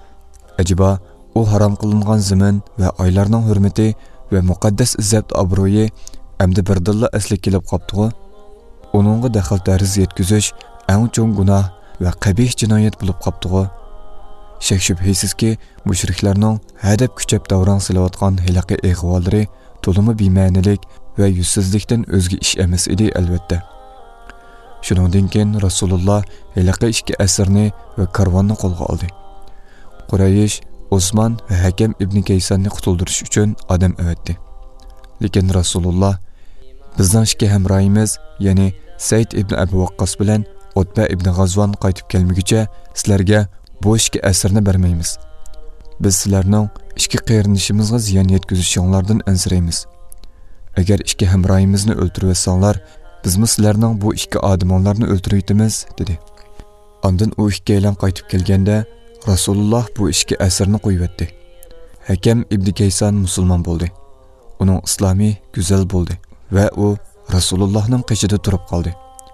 [SPEAKER 9] Ajaba u harom qilingan zaman va oylarning hurmati va muqaddas izzat obro'yi amdi birdilla asli kelib qopdi-ku. Uningga daxl dariz yetkazish eng cho'ng gunoh va qabih jinoyat bo'lib qopdi-ku. Shak shubhisizki, mushriklarning hadab kuchab davron silayotgan hiliqi ig'volari to'limi bema'nilik va yuzsizlikdan o'zga ish emas edi albatta. Shuningdan keyin Rasululloh hiliqi ikki asirni va karvonni qo'lga oldi. Quraysh Osman va Hakam ibn Kaysanni qutuldirish uchun odam avatdi. Lekin Rasululloh bizning ikki hamroyimiz, ya'ni Said ibn Abu Waqqas bilan Utba ibn G'azvan qaytib kelmaguncha sizlarga bu ikki asirni bermaymiz. Biz sizlarning ikki qiyrinishimizga ziyon yetkazishinglardan ansiraymiz. Agar ikki hamroyimizni o'ldirib olsanglar, bizmi sizlarning bu ikki odamlarni o'ldirib etamiz, dedi. Ondan u ikkilan qaytib kelganda Rasululloh bu ikki asirni qo'yibdi. Hakam ibn Kaysan musulmon bo'ldi. Uning islomi go'zal bo'ldi va u Rasulullohning qishida turib qoldi.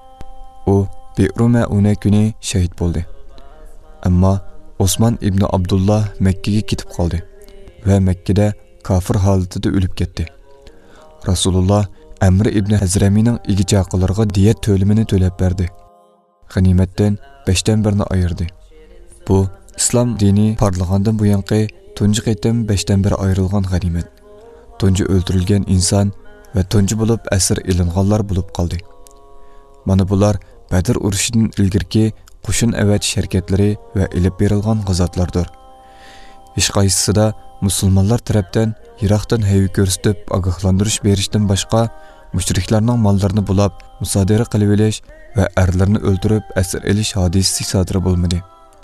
[SPEAKER 9] U Bi'ruma una kuni shahid bo'ldi. Ammo Osman ibn Abdullah Makkaga ketib qoldi va Makkada kafir holatida o'lib ketdi. Rasululloh Amr ibn Hazramining igicha aqillarga diyat to'limini to'lab berdi. G'animatdan beshdan birini ayirdi. Bu islom dini parlagandan buyonqi tunji qitim beshdan bir ayrilgan g'animat. Tunji o'ldirilgan inson va tunji bo'lib asir ilinganlar bo'lib qoldi. Mana bular Badr urushidan ilgirki qo'shin avatish harakatlari va ilib berilgan g'azotlardir. Hech qaysisida musulmonlar tarafdan yiroqdan hayvi ko'rsatib ogohlantirish berishdan boshqa mushriklarning mollarini bulab musodara qilib olish va erlarni o'ldirib asir elish hodisasi sodir bo'lmadi.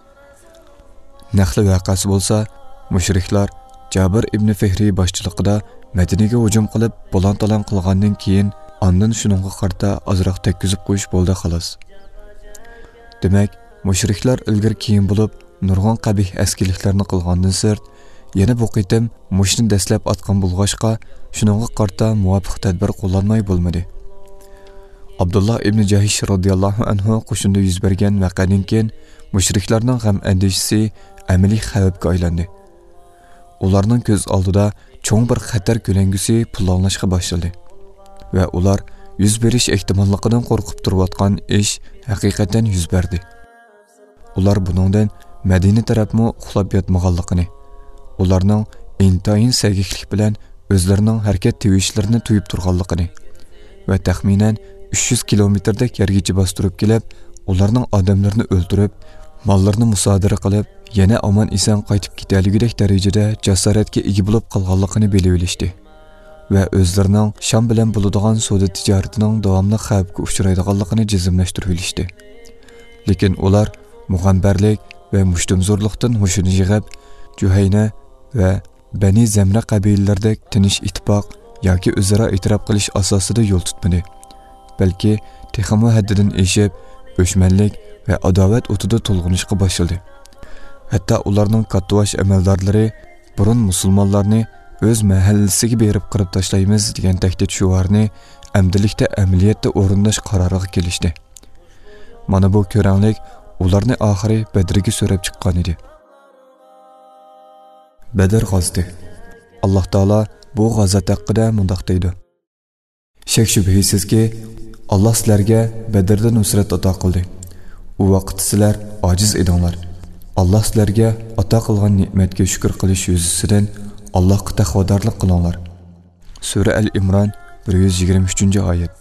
[SPEAKER 9] Nahli voqeasi bo'lsa, mushriklar Jabir ibn Fihriy boshchiligida Madinaga hujum qilib, bolon-talon qilgandan keyin ondan shuningga qarta ozroq tekkizib qo'yish bo'ldi xolos. Demak, mushriklar ilgir keyin bo'lib, nurg'on qabih askirliklarni qilgandan sirt, yana bu qitim mushni dastlab atgan bo'lg'ashqa, shuningga qarta muvofiq tadbir qo'llanmay bo'lmadi. Abdullah ibn Jahish radhiyallohu anhu qo'shinda yuz bergan voqeadan keyin mushriklarning g'am andishisi amaliy xavfga aylandi. Ularning ko'z oldida cho'ng bir xatar ko'langusi planlashga boshladi va ular yuz berish ehtimolligidan qo'rqib turayotgan ish haqiqatan yuz berdi. Ular buningdan Madina tarafmi uxlab yotmaganligini, ularning intayin sagiklik bilan o'zlarining harakat tevishlarini tuyib turganligini va taxminan uch yuz kilometrda yergacha bostirib kelib, ularning odamlarini o'ldirib, mollarini musodara qilib, yana omon eson qaytib ketaligidek darajada jasoratga ega bo'lib qolganligini bilib olishdi va o'zlarining Sham bilan bo'ladigan savdo tijoratining davomli xavfga uchraydiganligini jazmlashtirib olishdi. Lekin ular mug'ambarlik va mushtumzorlikdan hushini yig'ib, Juhayna va Bani Zamra qabilalardek tinish ittifoq yoki o'zaro e'tirof qilish asosida yo'l tutmadi. Balki texmo haddidan eshib, o'shmanlik va adovat o'tida to'lg'inishga boshladi. Hatto ularning kattavash amaldorlari burun musulmonlarni o'z mahallasiga berib qirib tashlaymiz degan tahdid shuvarni amdilikda amaliyotda o'rinlash qaroriga kelishdi. Mana bu ko'ranglik ularni oxiri Badrga so'rab chiqqan edi. Badr g'azoti. Alloh taolo bu g'azot haqida mundaq deydi: Shak shubhisizki, Alloh sizlarga Badrda nusrat ato qildi. U vaqt sizlar ojiz edinglar. Alloh sizlarga ato qilgan ne'matga shukr qilish yuzasidan Allohga taqvodorlik qilinglar. Sura Al-Imron bir yuz yigirma uchinchi oyat.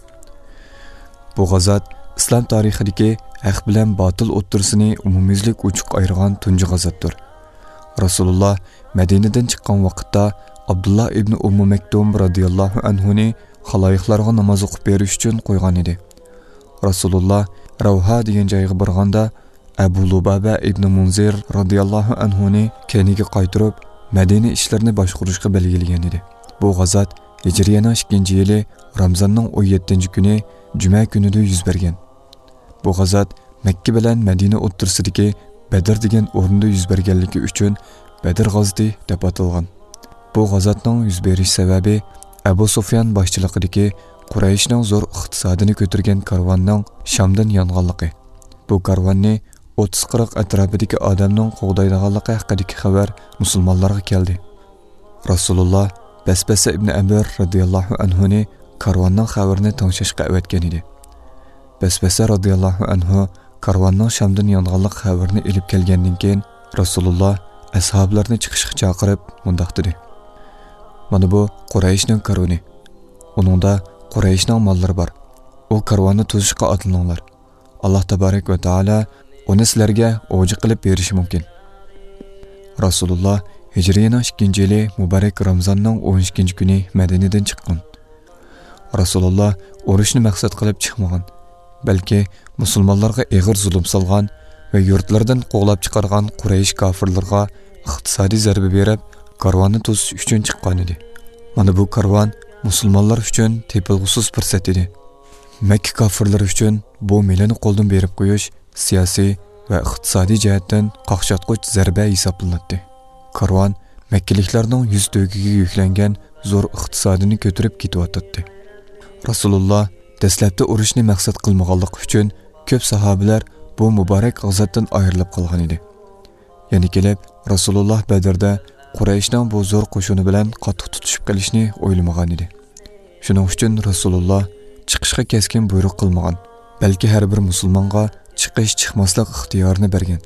[SPEAKER 9] Bu g'azot islom tarixidagi haq bilan botil o'ttirisini umumiylik uchuq ayirgan tunji g'azotdir. Rasululloh Madinadan chiqqan vaqtda Abdullah ibn Ummu Maktum radhiyallohu anhu ni xaloyiqlarga namoz o'qib berish uchun qo'ygan edi. Rasululloh Ravha degan joyga borganda Abu Lubaba ibn Munzir radhiyallohu anhu ni keniga qaytirib Madina ishlarini boshqarishga belgilagan edi. Bu g'azot Hijriyaning ikkinchi yili Ramazonning o'n yettinchi kuni Juma kunida yuz bergan. Bu g'azot Makka bilan Madina o'rtasidagi Badr degan o'rinda yuz berganligi uchun Badr g'azoti deb atalgan. Bu g'azotning yuz berish sababi Abu Sufyan boshchiligidagi Qurayshning zo'r iqtisodini ko'targan karvonning Shamdan yonganligi. Bu karvonni o'ttiz qirq atrofidagi odamning qo'g'daydiganligi haqidagi xabar musulmonlarga keldi. Rasululloh Basbasa ibn Amir radhiyallohu anhu ni karvonning xabarini tanishishga avatgan edi. Basbasa radhiyallohu anhu karvonning Shamdan yonganlik xabarini elib kelgandan keyin Rasululloh ashablarni chiqishga chaqirib mundaq dedi: Mana bu Qurayshning karvoni. Uningda Qurayshning mollari bor. U karvonni tuzishga otlaninglar. Alloh tabarak va taolo uni sizlarga o'ji qilib berishi mumkin. Rasululloh Hijriyaning ikkinchi yili Muborak Ramazonning o'n ikkinchi kuni Madinadan chiqqan. Rasululloh urushni maqsad qilib chiqmagan, balki musulmonlarga og'ir zulm solgan va yurtlardan qo'g'lab chiqargan Quraysh kofirlarga iqtisodiy zarba berib, karvonni to'sish uchun chiqqan edi. Mana bu karvon musulmonlar uchun tepilg'usiz fursat edi. Makka kofirlari uchun bu milani qo'ldan berib qo'yish siyosiy va iqtisodiy jihatdan qaqshatqich zarba hisoblanadi. Karvon Makkaliklarning yuz to'giga yuklangan zo'r iqtisodini ko'tarib ketyotdi. Rasululloh dastlabda urushni maqsad qilmaganlik uchun ko'p sahobalar bu muborak g'azotdan ayrilib qolgan edi. Yana kelib Rasululloh Badrda Qurayshning bu zo'r qo'shini bilan qattiq tutishib qilishni o'ylamagan edi. Shuning uchun Rasululloh chiqishga keskin buyruq qilmagan, balki har bir musulmonga chiqish chiqmaslik ixtiyorini bergan.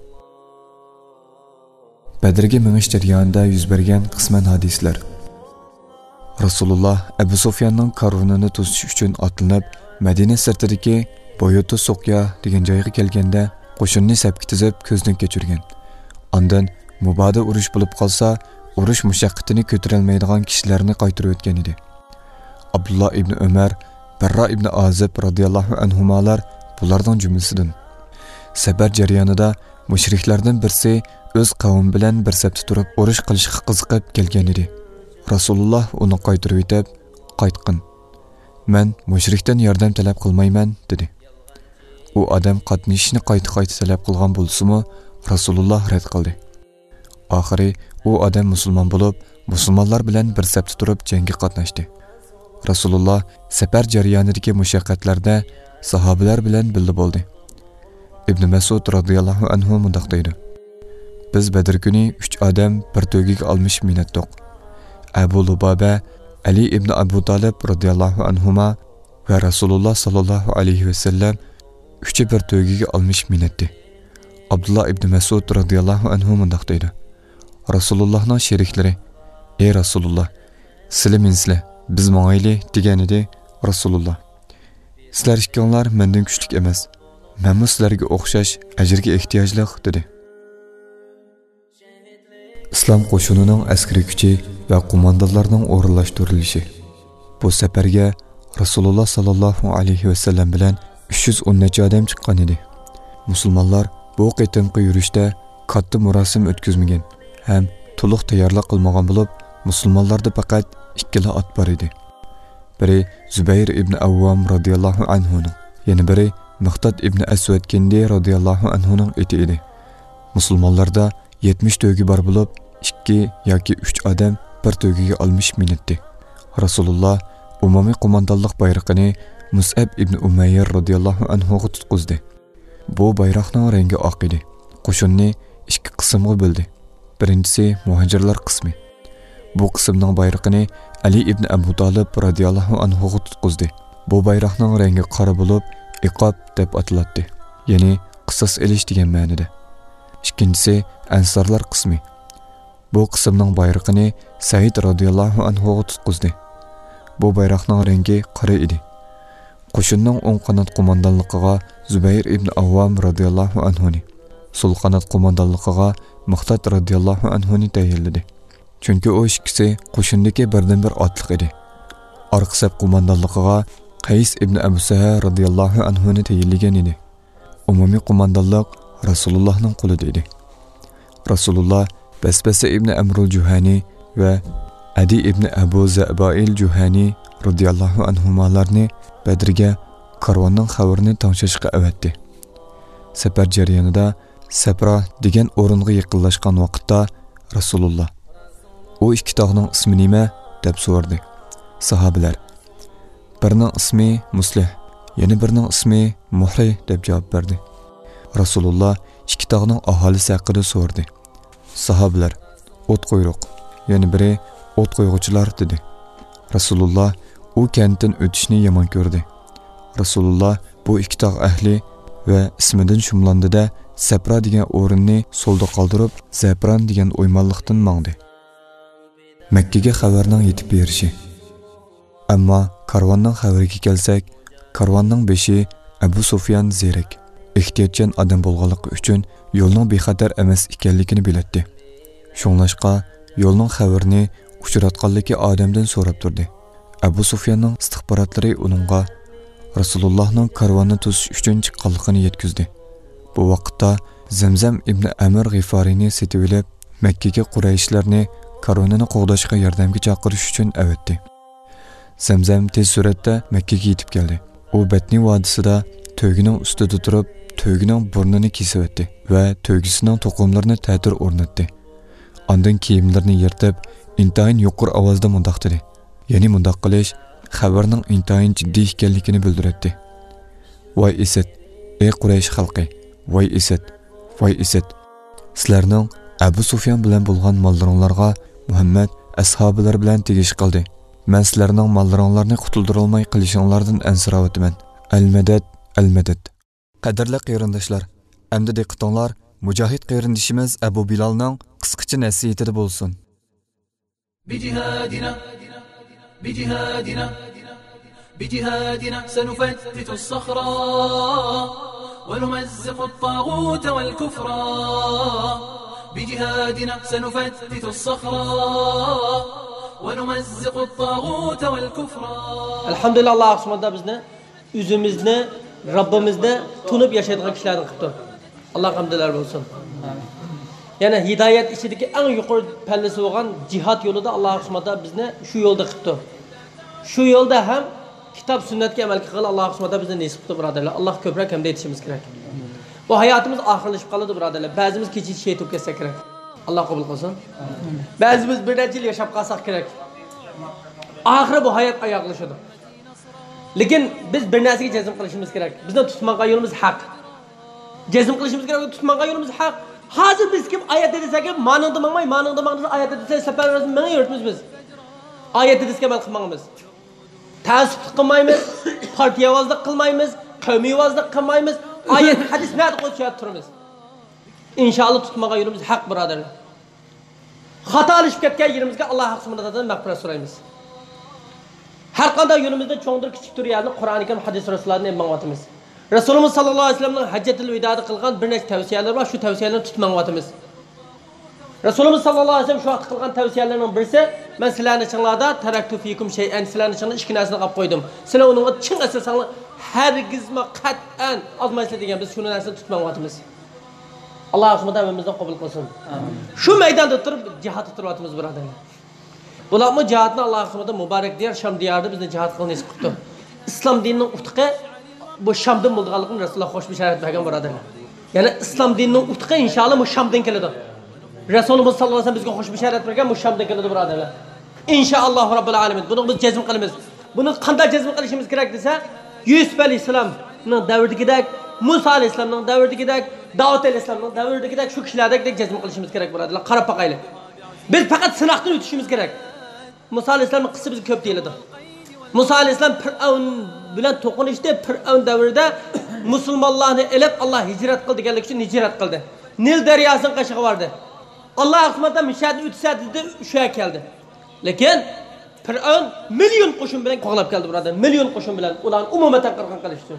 [SPEAKER 9] Badrga mingish jarayonida yuz bergan qisman hadislar. Rasululloh Abu Sufyanning karvonini to'sish uchun otlanib, Madina sirtidagi Boyotu Soqya degan joyga kelganda qo'shinni sapga tizib ko'zdan kechirgan. Ondan mubodo urush bo'lib qolsa, urush mushaqqatini ko'tarolmaydigan kishilarni qaytarib o'tgan edi. Abdullah ibn Umar, Barra ibn Azib radhiyallohu anhumalar bularning jumlasidan. Safar jarayonida mushriklardan birisi o'z qavmi bilan bir safda turib urush qilishga qiziqib kelgan edi. Rasululloh uni qaytarib o'tib, "Qaytqin. Men mushrikdan yordam talab qilmayman" dedi. U odam qatnashishni qayta-qayta talab qilgan bo'lsa-mu, Rasululloh rad qildi. Oxiri u odam musulmon bo'lib, musulmonlar bilan bir safda turib jangga qatnashdi. Rasululloh safar jarayonidagi mushaqqatlarda sahobalar bilan birga bo'ldi. Ibn Mas'ud radhiyallohu anhu mundaq deydi: "Biz Badr kuni uch odam bir to'giga olmish minatdik. Abu Lubaba, Ali ibn Abu Talib radhiyallohu anhuma va Rasululloh sallallohu alayhi va sallam uchi bir to'giga olmish minatdi." Abdullah ibn Mas'ud radhiyallohu anhu mundaq deydi: "Rasulullohning sheriklari: "Ey Rasululloh, sizlar minsizlar, biz mangayli" degan edi. Rasululloh: "Sizlar ikkinglar mendan kuchlik emas. Men sizlarga o'xshash ajrga ehtiyojliq" dedi. Islom qo'shinining askariy kuchi va qo'mondonlarning o'rinlashtirilishi. Bu safarga Rasululloh sallallohu alayhi va sallam bilan uch yuz o'n necha odam chiqqan edi. Musulmonlar bu qitimqi yurishda katta murosim o'tkazmagan ham to'liq tayyorlik qilmagan bo'lib, musulmonlarda faqat ikkala ot bor edi. Biri Zubayr ibn Avvam radhiyallohu anhu, yana biri Miqdad ibn Aswad Kindi radhiyallohu anhuning eti edi. Musulmonlarda yetmish to'gi bor bo'lib, ikki yoki uch odam bir to'giga olmish minatdi. Rasululloh umumiy qo'mondonlik bayrog'ini Mus'ab ibn Umayr radhiyallohu anhu ga tutqizdi. Bu bayroqning rangi oq edi. Qo'shinni ikki qismga bo'ldi. Birinchisi muhojirlar qismi. Bu qismning bayrog'ini Ali ibn Abu Talib radhiyallohu anhu ga tutqizdi. Bu bayroqning rangi qora bo'lib, iqob deb ataladi, ya'ni qisos elish degan ma'noda. Ikkinchisi Ansarlar qismi. Bu qismning bayrog'ini Said radhiyallohu anhu ga tutqizdi. Bu bayroqning rangi qora edi. Qo'shinning o'ng qanot qo'mondonligiga Zubayr ibn Avvam radhiyallohu anhu ni, so'l qanot qo'mondonligiga Miqdad radhiyallohu anhu ni tayinladi. Chunki u ikkisi qo'shindagi birdan-bir otliq edi. Orqa saf qo'mondonligiga Qays ibn Abu Saha radhiyallohu anhu ni tayinlagan edi. Umumiy qo'mondonlik Rasulullohning qo'lida edi. Rasululloh Basbasa ibn Amrul Juhani va Adi ibn Abu Zabail Juhani radhiyallohu anhumalarni Badrga karvonning xabarini tongshashga avatdi. Safar jarayonida Sapra degan o'ringa yaqinlashgan vaqtda Rasululloh: "U ikki tog'ning ismi nima?" deb so'radi. Sahobalar: "Birining ismi Muslih, yana birining ismi Muhri" deb javob berdi. Rasululloh ikki tog'ning aholisi haqida so'radi. Sahobalar: "O't qo'yruq, yana biri o't qo'yg'uchilar" dedi. Rasululloh u kentdan o'tishni yomon ko'rdi. Rasululloh bu ikki tog' ahli va ismidan shumlandida Sapra degan o'rinni so'lda qoldirib, Zapran degan o'ymonlikdan mangdi. Makka ga xabarning yetib berishi. Ammo karvonning xabariga kelsak, karvonning beshi Abu Sufyan zerak, ehtiyotchan odam bo'lganligi uchun yo'lning bexatar emas ekanligini biladi. Shunglashqa yo'lning xabarini uchratganligi odamdan so'rab turdi. Abu Sufyanning istixborotlari uningga Rasulullohning karvonni to'sish uchun chiqqanligini yetkazdi. Bu vaqtda Zamzam ibn Amr G'iforini setib olib, Makka ga Qurayshlarni karvonni qo'g'dashga yordamga chaqirish uchun avatdi. Zamzam tez suratda Makka ga yetib keldi. U Batni vodisida to'gining ustida turib, to'gining burnini kesib o'tdi va to'gisining to'qimlarini ta'tir o'rnatdi. Ondan kiyimlarini yirtib, intayin yuqur ovozda mundaq dedi. Ya'ni mundaq qilish xabarning intayin jiddiy ekanligini bildiradi. "Voy Isad, ey Quraysh xalqi, voy Isad, voy Isad. Sizlarning Abu Sufyan bilan bo'lgan mollaringlarga Muhammad ashablari bilan tegish qildi. Men sizlarning mollaringlarni qutuldira olmay qilishinglardan ansirayapman. Al-madad, al-madad." Qadrli qarindoshlar, endi diqqatinglar mujohid qarindishimiz Abu Bilalning qisqacha nasihati bo'lsin.
[SPEAKER 11] بجهادنا بجهادنا بجهادنا سنفتت الصخرة ونمزق الطاغوت والكفر بجهادنا سنفتت الصخرة ونمزق الطاغوت والكفر.
[SPEAKER 10] الحمد لله الله subhanahu bizni o'zimizni Rabbimizni tunib yashaydigan kishilardan qildi. Alloh hamdlar bo'lsin. Yana hidoyat ichidagi eng yuqori pallasi bo'lgan jihad yo'lida Alloh subhanahu bizni shu yo'lda qildi. Shu yo'lda ham kitob sunnatga amal qilib Alloh subhanahu bizni nasib qildi birodarlar. Alloh ko'proq hamda etishimiz kerak. Bu hayotimiz oxirlashib qoladi birodarlar. Ba'zimiz kechish shay to'p ketsa kerak. Alloh qabul qilsin. Ba'zimiz bir necha yil yashab qolsak kerak. Oxiri bu hayot oyoqlashadi. Lekin biz bir narsaga jazm qilishimiz kerak. Bizning tutmoqqa yo'limiz haq. Jazm qilishimiz kerak, tutmoqqa yo'limiz haq. Hozir biz kim oyat desak, ma'noda mangmay, ma'noda mangmay oyat desak, safarimizni menga yurtimiz biz. Oyat desak amal qilmaymiz. Ta'assub qilmaymiz, partiyavozlik qilmaymiz, qavmiyavozlik qilmaymiz. Oyat hadis nada qo'yib turamiz. İnşallah tutmağa yolumuz haq birodarlar. Xatolashib ketgan yerimizga Alloh subhanahu mag'firat so'raymiz. Har qanday yo'limizda cho'ndir kichikdir yani Qur'oni Karim hadis rasullarni mang'atimiz. Rasululloh sallallohu alayhi vasallamning hajjatul vidoda qilgan bir nechta tavsiyalar bor, shu tavsiyalarni tutmang'atimiz. Rasululloh sallallohu alayhi vasallam shu vaqt qilgan tavsiyalarning birisi, men sizlarni chinglarda taraktu fikum shay'an, sizlarni chinglarda ikki narsani qilib qo'ydim. Sizlar uni ching asasanglar hargizma qat'an olmaysizlar degan biz shu narsani tutmang'atimiz. Allah subhanahu evimizden kabul kılsın. Şu meydanda oturup cihat oturuyoruz birodarlar. Bular mı cihatını Allah subhanahu mübarek diyar Şam diyarda bizde cihat kılınız kuttu. İslam dininin utqı bu Şam'dan bulduğalıqın Resulullah hoş bir şehadet vergen birodarlar. Yani İslam dininin utqı inşallah bu Şam'dan keledi. Resulullah sallallahu aleyhi ve sellem bizge hoş bir şehadet vergen bu Şam'dan keledi birodarlar. İnşallah Rabbul Alemin. Bunu biz cezm kılımız. Bunu qanday cezm qilishimiz kerak desa, Yusuf alayhissalomning davridagidek, Musa alayhissalomning davridagidek, Davud alayhissalomning davridagidek shu kishilardek cezm qilishimiz kerak birodarlar. Qarab baqaylik. Biz faqat sinoqdan o'tishimiz kerak. Musa alayhissalomning qissasi bizga ko'p deyiladi. Musa alayhissalom Fir'avn bilan to'qinishdi. Fir'avn davrida musulmonlarni elib Allah hijrat qildi deganlik uchun hijrat qildi. Nil daryosining qashig'i vardı. Allah subhanahu mishad o'tsa dedi, shuya keldi. Lekin Fir'avn milyon qo'shin bilan qo'g'lab keldi birodar. Milyon qo'shin bilan ularni umumatan qirg'in qilishdi.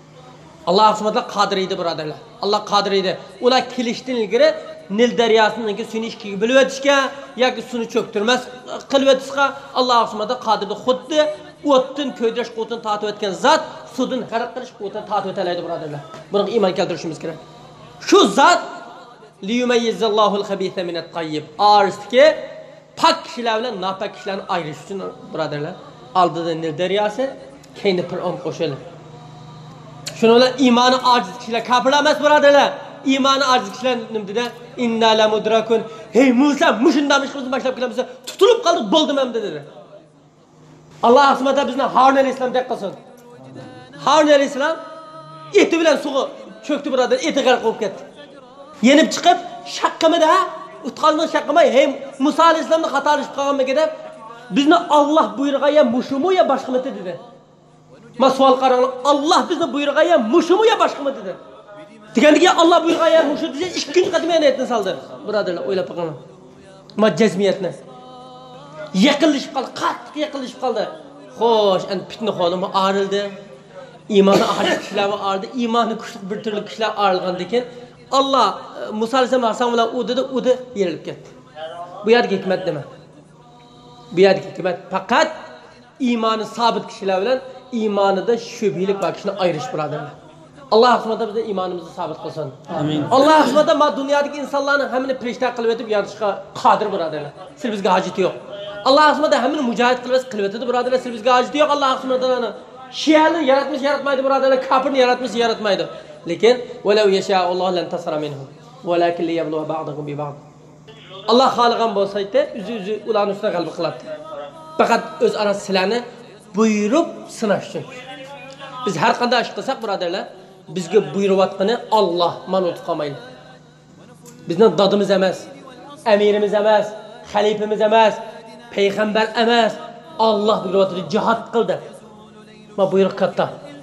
[SPEAKER 10] Allah subhanahu qadir edi birodarlar. Allah qadir edi. Ular kelishdan ilgari Nil daryosining suvini ikkiga bo'lib o'tishga yoki suvni cho'ktirmas qilib o'tishga Allah subhanahu qadirdi. Xuddi o'tdan ko'ydirish quvvatini tatib o'tgan zot suvdan g'arq qilish quvvatini tatib o'talaydi birodarlar. Buni iymon keltirishimiz kerak. Shu zot liyumayyizallohul xabisa minat tayyib. Arsiki pak kishilar bilan nopok kishilarni ayirish uchun birodarlar oldida Nil daryosi, keyin Fir'avn qo'shildi. Shuni bilan iymoni ojiz kishilar kafirlar emas birodarlar. Iymoni ojiz kishilar nima dedi? Inna la mudrakun. Hey Musa, mushundamish qilib boshlab kelamiz. Tutilib qoldik, bo'ldim ham dedi. Alloh subhanahu bizni Harun alayhisalom deb qilsin. Harun alayhisalom eti bilan suvga cho'kdi birodar, eti g'arq bo'lib ketdi. Yenib chiqib, shaqqamida utqalni shaqqamay, hey Musa alayhisalomni xatolashib qolganmega deb bizni Alloh buyrug'iga ya mushumu ya boshqami dedi. Ma savol qaranglar, Alloh bizni buyrug'iga ya mushumu ya boshqami dedi. Degandiga Alloh buyrug'iga ya mushu desa ikkinchi qadam yana aytni soldi. Birodarlar, o'ylab qo'ying. Ma jazmiyatni yaqinlashib qoldi, qattiq yaqinlashib qoldi. Xo'sh, endi fitna xonimi arildi. İmanı ajiz kishilar arildi, iymoni kuchli bir turli kishilar arilgandan keyin Allah Musa alayhisalom bilan u dedi, u da yerilib ketdi. Bu yerda hikmat nima? Bu yerda hikmat faqat iymoni sabit kishilar bilan iymonida shubhilik bor kishini ayirish birodarlar. Alloh subhanahu bizning iymonimizni sabit qilsin. Amin. Alloh subhanahu ma dunyodagi insonlarni hammani perishta qilib o'tib yaratishga qodir birodarlar. Siz bizga hojati yo'q. Alloh subhanahu hammani mujohid qilib qilib o'tadi birodarlar. Siz bizga hojati yo'q. Alloh subhanahu Şia'ni yaratmış yaratmaydi birodarlar, kafirni yaratmış yaratmaydi. Lekin velav yasha Alloh lan tasara minhum, walakin liyabluwa ba'dakum bi ba'd. Alloh xoligan bo'lsa-da, o'zi-o'zi ularning ustiga g'alaba qiladi. Faqat o'z arasida sizlarni buyurib sinash uchun. Biz har qanday ish qilsak birodarlar, bizga buyurayotgani Alloh manut qilmaydi. Bizning dadimiz emas, amirimiz emas, xalifamiz emas, payg'ambar emas. Alloh buyuryapti, jihad qildi. Ma buyruq katta.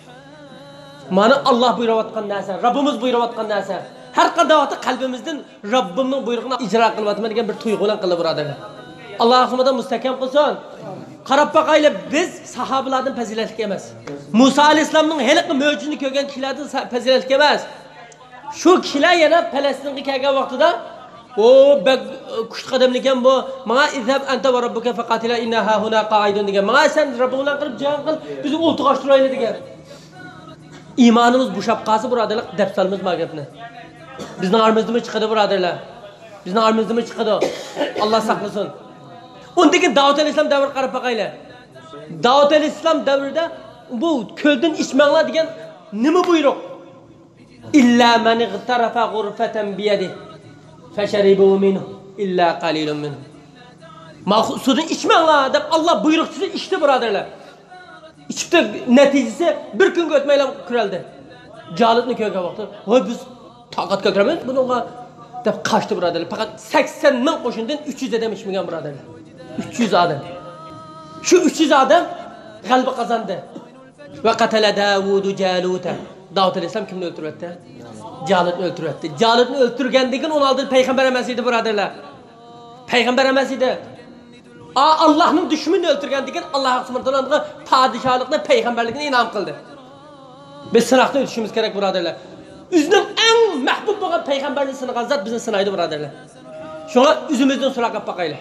[SPEAKER 10] Mana Alloh buyurayotgan narsa, Rabbimiz buyurayotgan narsa. Har qanday vaqtda qalbimizdan Rabbimning buyrug'ini ijro qilyapman degan bir tuyg'u bilan qilib birodarlar. Alloh subhanahu mustahkam qilsin. Qarab baqayli, biz sahobalardan fazilatli emas. Musa alayhisalomning haliqi mo'jizani ko'rgan kishilardan fazilatli emas. Shu kishilar yana Falastinga kelgan vaqtida O bak kuş kadem diken bu. Mana izhab anta ve rabbuka faqatila inna ha huna qa'idun diken. Mana sen Rabbuna qilib cihan qil, bizni oltu qaştıraylı diken. İmanımız bu şapkası buradarlık depsalımız magapni. Bizning aramizda chiqadi birodarlar. Bizning aramizda chiqadi. Alloh saqlasin. Undan Davud alayhisalom davr qarab baqaylar. Davud alayhisalom davrida bu ko'ldan ichmanglar degan nima buyruq? İlla man igtarafa ghurfatan bi yadihi fasharibu minhu illa qalilun minhu. Mahsudan ichmanglar deb Alloh buyruq size içti birodarlar. İçibdi neticesi bir gün o'tmaylar kuraldi. Jalidni ko'rgan vaqtda, "Voy biz taqat ko'kiraman, bunga" deb qaçtı birodarlar. Faqat sakson ming qo'shindan uch yuz odam ichmagan birodarlar. uch yuz odam. Shu uch yuz odam g'alaba qozondi. Va qatala Davud Jaluta. Davud alayhisalom kimni o'ltiribdi? Jalidni o'ltiribdi. Jalidni o'ltirgandan keyin o'n olti payg'ambar emas edi birodarlar. Payg'ambar emas edi. Allah'ın düşmanını öldürgen diken Allah subhanahu wa ta'ala padişahlıkla peygamberlikine inam kıldı. Biz sınakta ötüşümüz gerek buradarlar. Üzünün en mahbub olan peygamberliğini sınagan zat bizim sınaydı buradarlar. Şuna üzümüzden sınakap bakayla.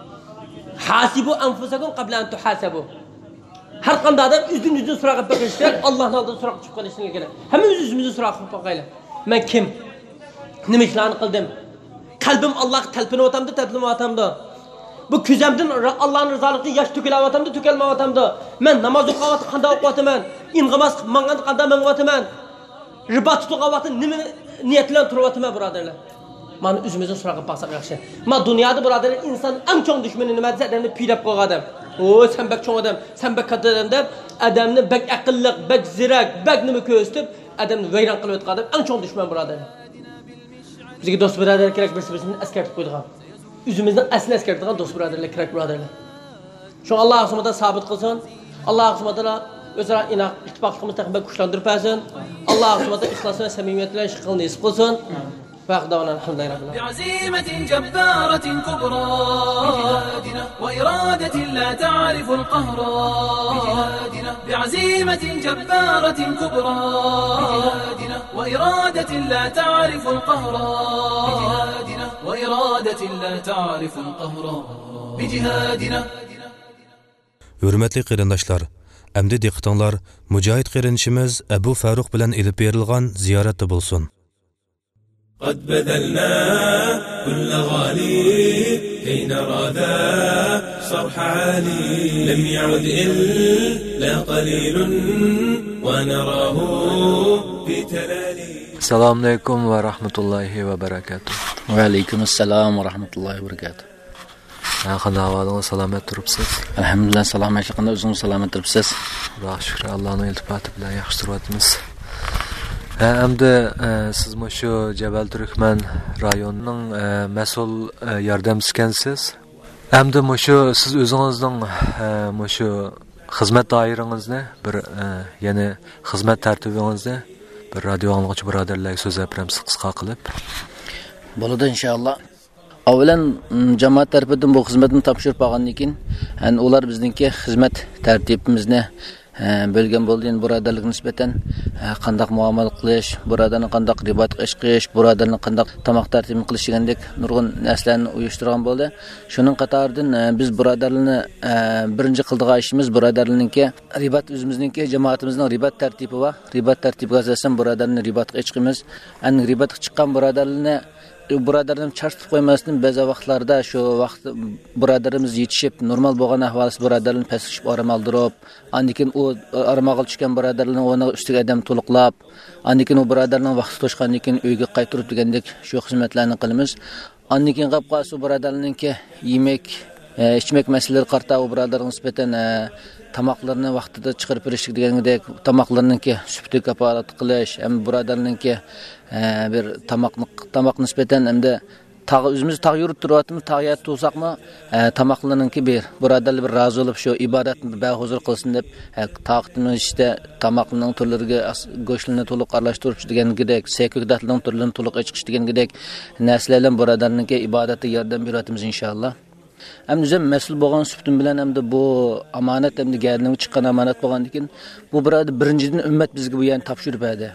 [SPEAKER 10] Hasibu enfusakum qabla an tuhasabu. Her kanda adam üzün üzün sınakap bakayla. Allah'ın aldığı sınakap çıkkan işine gerek. Hemimiz üzümüzden sınakap bakayla. Ben kim? Ne işlerini kıldım? Kalbim Allah telpini otamdı, telpini otamdı. Bu küzemden Allah'ın rızalığını yaş tükülavatamdı, tükelmavatamdı. Men namaz okuvatı kanda okuvatımen. İnğamaz mangan kanda menguvatımen. Riba tutuqavatı niyetiyle turuvatımen buradarlar. Bana üzümüzün sıraqı baksak yaxşı. Ma dünyada buradarlar insan en çok düşmanı nima dese adamni piylab qo'ygan adam. O sen bek çoğ adam, sen bek katta adam deb adamni bek aqlliq, bek zirak, bek nima ko'zitib adamni vayron qilib o'tgan adam en çok düşman buradarlar. Bizga do'st birodar kerak, birsi-birini askartib qo'ydigan. Üzümüzden asli askerdiğin dost birodarlar, kerak birodarlar. Şu Allah subhanahu sabit kılsın. Allah subhanahu özara inak ittifaqlığımızı takibə güçləndirib bəzən. Allah subhanahu ihlasını və səmimiyyətlə işqılını nisib qılsın. فأخذنا الحمد لله رب العالمين.
[SPEAKER 11] بعزيمة جبارة كبرى بجهادنا وإرادة لا تعرف القهر بجهادنا بعزيمة جبارة كبرى بجهادنا وإرادة لا تعرف القهر بجهادنا وإرادة لا تعرف القهر بجهادنا.
[SPEAKER 5] Hürmetli qarindoshlar, əmdi diqqətinizlər Mücahid qarinishimiz Abu Faruq bilan elib berilgan ziyoratda bo'lsin.
[SPEAKER 12] قد بذلنا كل غالي كي نرى ذا صرح عالي لم يعد إلا قليل ونراه في تلالي.
[SPEAKER 13] السلام عليكم ورحمة الله وبركاته.
[SPEAKER 8] وعليكم السلام ورحمة الله وبركاته.
[SPEAKER 13] Qanday ahvolingizda salomat turibsiz?
[SPEAKER 8] Alhamdulillah salomat, qanday o'zingiz salomat turibsiz?
[SPEAKER 13] Allohga shukr, Allohning iltifoti bilan yaxshi turyapmiz. Endi siz shu Jabal Turkman rayonining mas'ul yordamchisikansiz. Endi shu siz o'zingizning shu xizmat doirangizni bir ya'ni xizmat tartibingizni bir radio anglovchi birodarlarga so'zlab beramiz qisqa qilib.
[SPEAKER 8] Bo'ladi inshaalloh. Avvalan jamoat tarafidan bu xizmatni topshirib olgandan keyin, yani ular bizningki xizmat tartibimizni bölgen bo'lgan birodarlik nisbatan qanday muomala qilish, birodarni qanday ribat qilish, birodarni qanday tomoq tartibini qilish degandek nurg'un narsalarni uyushtirgan bo'ldi. Shuning qatoridan biz birodarlarni birinchi qildigan ishimiz birodarlarningki ribat o'zimizning jamoatimizning ribat tartibi va ribat tartibiga asosan birodarni ribatga chiqamiz. An ribatga chiqqan birodarlarni birodarlarni chartib qo'ymasdan ba'zi vaqtlarda shu vaqt birodarimiz yetishib normal bo'lgan ahvolda birodarlarni pastishib oramaldirib, andikin u aramag'il tushgan birodarlarni o'rniga ustiga adam to'liqlab, andikin u birodarning vaqti to'shgandan keyin uyga qaytarib degandek shu xizmatlarni qilamiz. Andikin qilib qolsa birodarlarningki yemek, ichmak masalalari qarta u birodarga nisbatan tamoqlarni vaqtida chiqarib berishlik degandek tamoqlarningki sufti kafolat qilish, ham birodarlarningki bir tamoqni tamoq nisbatan hamda tag' o'zimiz tag' yurib turyapmiz, tag'yat tursaqmi tamoqlarningki bir birodarlar bir rozi bo'lib shu ibodatni bahuzur qilsin deb taqdimni ishda tamoqlarning turlariga go'shtlarni to'liq aralashtirib degandek, seko'kdatlarning turlarini to'liq ichish degandek narsalar birodarlarningki ibodatga yordam beryapmiz inshaalloh. Hem bizim mesul bo'lgan sübtüm bilen hem de bu amanet hem de geldiğinde çıkan amanet bo'lgandan keyin bu burada birinciden ümmet bizge bu yani tapşırıp edi.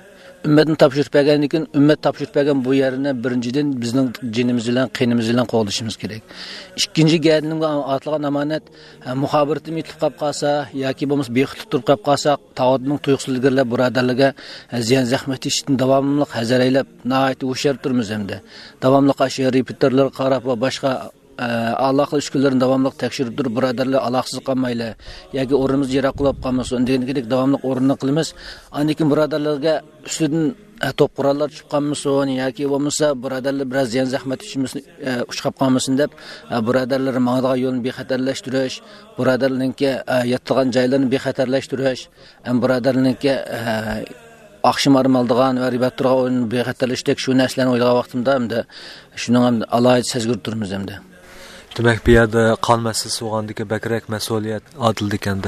[SPEAKER 8] ümmetni topshirib bergandan keyin ummat topshirib bergan bu yerini birinchidan bizning jinimiz bilan qinimiz bilan qo'llashimiz kerak. Ikkinchi gadimga otilgan amonat muxobiratim yitilib qolib qolsa yoki bo'lmasa bexitib turib qolib qolsa, tavhidning tuyuqsizligilar birodarlarga ziyon zahmat yetishdan davomli hazar aylab, nihoyat o'shar turmiz hamda. Davomli qashi repeatorlar qarab va boshqa Allohning shukrlarini davomli tekshirib turib, birodarlar aloqasiz qolmaylar yoki o'rnimiz yiroq qilib qolmasin deganidek davomli o'rinni qilamiz. Andan birodarlarga ustidan to'p qurollar tushib qolmasin yoki bo'lmasa birodarlar biroz ziyon zahmat yetishmasin, ushqab qolmasin deb birodarlar mang'ilgan yo'lni bexatarlashtirish, birodarlarning yotgan joylarini bexatarlashtirish, ham birodarlarning oqshom armaldigan va ribat turgan o'yinni bexatarlashdik shu narsalarni o'ylagan vaqtimda hamda shuning ham alohida sezgir turmiz hamda.
[SPEAKER 13] Demak, bu yerda qonmasiz so'g'andiki bakrak mas'uliyat otildi ekanda.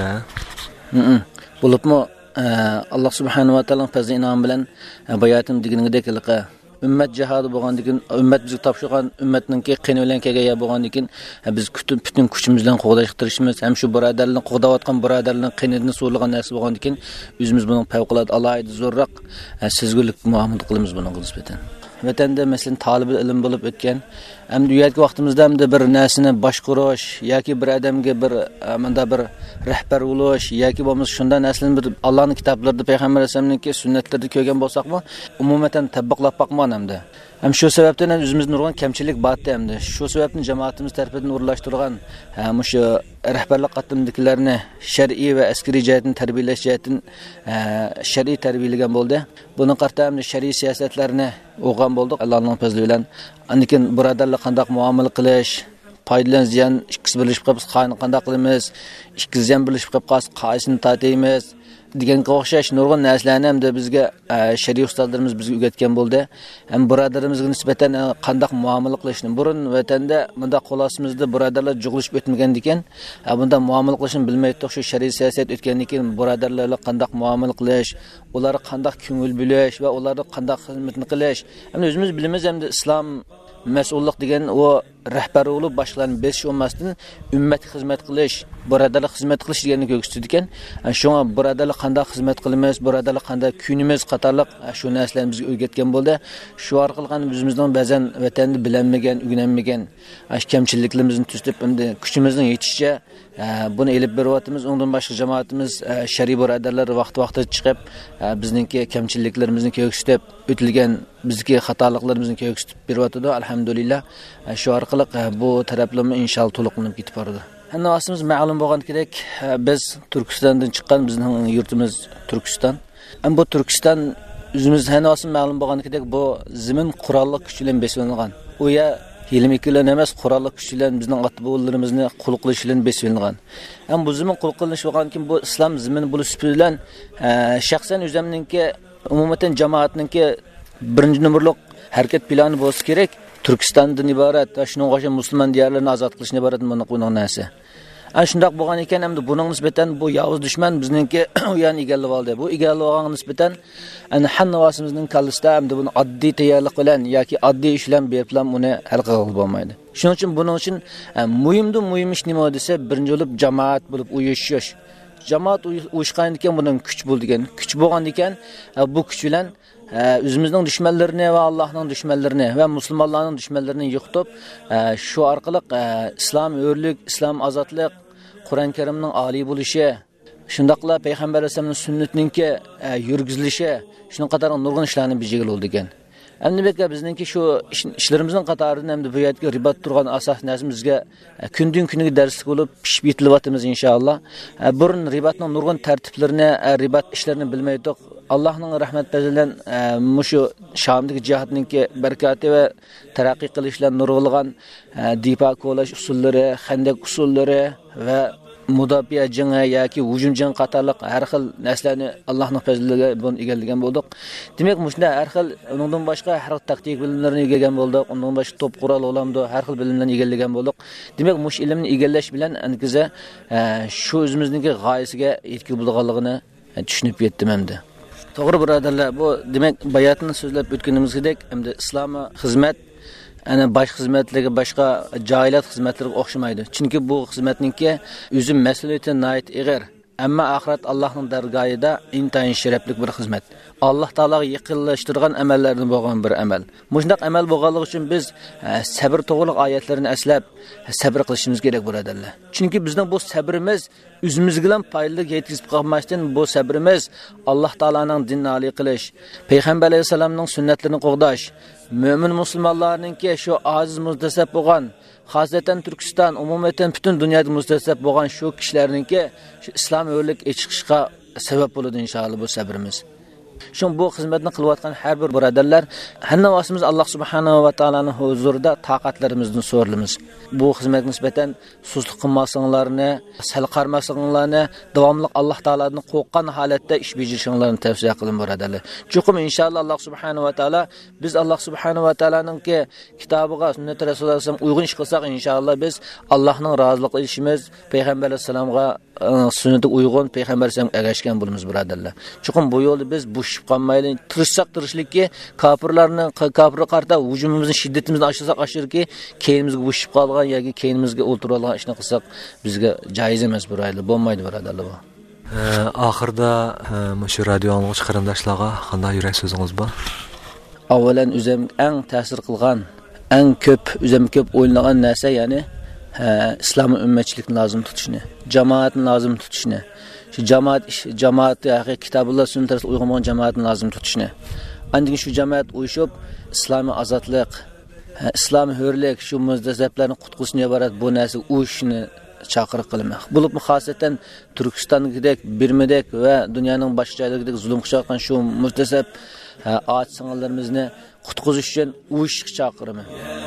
[SPEAKER 8] Bo'libmi Alloh subhanahu va taoloning fazli inom bilan bayotim deganingdek ummat jihodi bo'lgandan keyin ummat bizga topshirgan ummatninki qini bilan kelgan bo'lgandan keyin biz kutib butun kuchimiz bilan qo'llashtirishimiz ham shu birodarlarni qo'g'dayotgan birodarlarning qinini so'lgan narsa bo'lgandan keyin o'zimiz buning favqulodda alohida zo'rroq sezgulik muomala qilamiz buning nisbatan. Vatanda masalan talib ilm bo'lib o'tgan hamda u yergi vaqtimizda hamda bir narsani boshqarish yoki bir odamga bir menda bir rahbar bo'lish yoki bo'lmasa shunday narsalarni bir Allohning kitoblarida payg'ambar alayhisolamning sunnatlarida ko'rgan bo'lsaqmi umuman tatbiqlab boqman hamda. Ham shu sababdan o'zimizning nurg'on kamchilik bor hamda. Shu sababdan jamoatimiz tarafidan o'rlashtirgan ham shu rahbarlik qatimdagilarni shar'iy va askariy jihatdan tarbiyalash jihatdan shar'iy tarbiyalagan bo'ldi. Buni qartamda shar'iy siyosatlarni o'qigan bo'ldik Allohning fazli bilan. Andikin birodarlar qanday muomala qilish, foydalan ziyon ikkisi birlashib qolib qanday qilamiz, ikki ziyon birlashib qolib qolsa qaysini tataymiz deganga o'xshash nurg'un narsalarni hamda bizga shariy ustozlarimiz bizga o'rgatgan bo'ldi. Ham birodarimizga nisbatan qanday muomala qilishni burun vatanda bunda qo'lasimizda birodarlar jug'ilishib o'tmagan ekan, bunda muomala qilishni bilmaydik. Shu shariy siyosat o'tgandan keyin birodarlarga qanday muomala qilish, ularga qanday ko'ngil bo'lish va ularga qanday xizmatni qilish. Hamda o'zimiz bilamiz hamda islom mas'ullik degan o rahbar bo'lib boshqalarni besish olmasdan ummat xizmat qilish, birodarlar xizmat qilish deganni ko'rsatdi ekan. Shunga birodarlar qanday xizmat qilamiz, birodarlar qanday kunimiz qatorliq shu narsalarni bizga o'rgatgan bo'ldi. Shu orqali o'zimizning ba'zan vatanni bilinmagan, o'rganmagan kamchiliklarimizni tuzib, endi kuchimizning yetishicha buni elib beryapmiz. Undan boshqa jamoatimiz shariy birodarlar vaqt-vaqtida chiqib bizningki kamchiliklarimizni ko'rsatib, o'tilgan bizga xatoliklarimizni ko'rsatib beryapti. Alhamdulillah. Shu orqali bu taraflama inshaalloh to'liqlanib ketib boradi. Ana aslimiz ma'lum bo'lgan kerak, biz Turkistondan chiqqan, bizning yurtimiz Turkiston. Ham bu Turkiston o'zimiz hana aslimiz ma'lum bo'lgan kerak, bu zamin qurolli kuch bilan besilgan. U ya hilmikilar emas, qurolli kuch bilan bizning ot-bo'g'illarimizni qul qilish bilan besilgan. Ham bu zamin qul qilish bo'lgan keyin bu islom zamin bo'lish bilan shaxsan o'zimninki umuman jamoatninki birinchi numurliq harakat plani bo'lsa kerak. Turkistondan iborat va shunga o'xshash musulmon diyorlarni ozod qilishni iborat buning narsa. Ana shunday bo'lgan ekan hamda buning nisbatan bu yovuz dushman bizningki u yerni egallab oldi. Bu egallab olgan nisbatan ana hannovasimizning kallisida hamda buni oddiy tayyorlik bilan yoki oddiy ish bilan berib uni hal qilib bo'lmaydi. Shuning uchun buning uchun muhimdir, muhim ish nima desa, birinchi bo'lib jamoat bo'lib uyushish. Jamoat uyushgan ekan bundan kuch bo'ldi ekan. Kuch bo'lgan ekan bu kuch bilan o'zimizning dushmanlarini va Allohning dushmanlarini va musulmonlarning dushmanlarini yo'qotib, shu orqali islom o'rlik, islom ozodlik, Qur'on Karimning oliy bo'lishi, shundaqla payg'ambar alayhisolamning sunnatininki yurgizilishi, shuning qator nurg'un ishlarni bijigil bo'ldi ekan. Endi beka bizningki shu ishlarimizning qatoridan hamda bu yerga ribat turgan asos narsamizga kundan kuniga darslik bo'lib pishib yetilyapmiz inshaalloh. Burun ribatning nurg'un tartiblarini, ribat ishlarini bilmaydik. Allohning rahmat bilan mushu Shamdagi jihadninki barakati va taraqqiy qilishlar nurg'ilgan difa qo'llash usullari, xandak usullari va mudofaa jangi yoki hujum jang qatorliq har xil narsalarni Allohning fazliga buni egallagan bo'ldik. Demak, mushunda har xil undan boshqa har xil taktik bilimlarni egallagan bo'ldik. Undan boshqa to'p qurol olamdi, har xil bilimlarni egallagan bo'ldik. Demak, mush ilmni egallash bilan ankiza shu o'zimizningki g'oyasiga yetkazib bo'lganligini tushunib yetdim hamda. To'g'ri birodarlar, bu demak bayatni so'zlab o'tganimizdek, hamda islomiy xizmat ana bosh xizmatlarga boshqa joylat xizmatlarga o'xshamaydi. Chunki bu xizmatningki o'zi mas'uliyati nihoyat og'ir. Amma axirat Allohning dargohida intayin sharafli bir xizmat. Alloh taologa yaqinlashtirgan amallardan bo'lgan bir amal. Mushundaq amal bo'lganligi uchun biz sabr to'g'riliq oyatlarini aslab sabr qilishimiz kerak birodarlar. Chunki bizning bu sabrimiz o'zimizga bilan foyda yetkazib qolmasdan bu sabrimiz Alloh taolaning dinini oliy qilish, payg'ambar alayhisolamning sunnatlarini qo'g'dash, mo'min musulmonlarningki shu aziz muzdasab bo'lgan xosatan Turkiston, umuman butun dunyoda mustasab bo'lgan shu kishilarningki shu islom yo'llik chiqishga sabab bo'ladi inshaalloh bu sabrimiz. Shun bu xizmatni qilayotgan har bir birodarlar, hammamiz Alloh subhanahu va taolaning huzurida taqatlarimizni so'raymiz. Bu xizmatga nisbatan suzlik qilmasinglarni, sal qarmasinglarni, davomli Alloh taoladan qo'rqqan holatda ish bajarishinglarni tavsiya qilim birodarlar. Chuqum inshaalloh Alloh subhanahu va taolo biz Alloh subhanahu va taolaning kitobiga, sunnat rasululloh sallallohu alayhi vasallam uyg'un ish qilsak inshaalloh biz Allohning roziligi ishimiz, payg'ambar alayhisolamga sunnatga uyg'un payg'ambar alayhisolam ergashgan bo'lamiz birodarlar. Chuqum bu yo'lda biz bushib qolmaylik, tirishsak tirishlikki kofirlarni kofir qarta hujumimizni shiddatimizni oshirsak oshirki keyinimizga bushib qolgan yoki keyinimizga o'ltirib olgan ishni qilsak bizga joiz emas birodarlar, bo'lmaydi birodarlar bu.
[SPEAKER 13] Oxirda shu radio anglag'ich qarindoshlarga qanday yurak so'zingiz bor?
[SPEAKER 8] Avvalan o'zim eng ta'sir qilgan, eng ko'p o'zim ko'p o'ylagan narsa, ya'ni islom ummatchilikni lozim tutishni, jamoatni lozim tutishni. Şu cemaat cemaat ya Kitabullah sünnetine uygun olan cemaatin lazım tutuşne. Ancak şu cemaat uyuşup İslami azatlık, İslami hürlük şu müzdezeplerin kutkusunu yaparak bu nesli uyuşunu çakırık kılmak. Bulup mu hasreten Türkistan'da gidek, Birme'dek ve dünyanın başka yerlerine gidek zulüm kuşakan şu müzdezep ağaç sınırlarımızı kutkusu için uyuşuk çakırımı.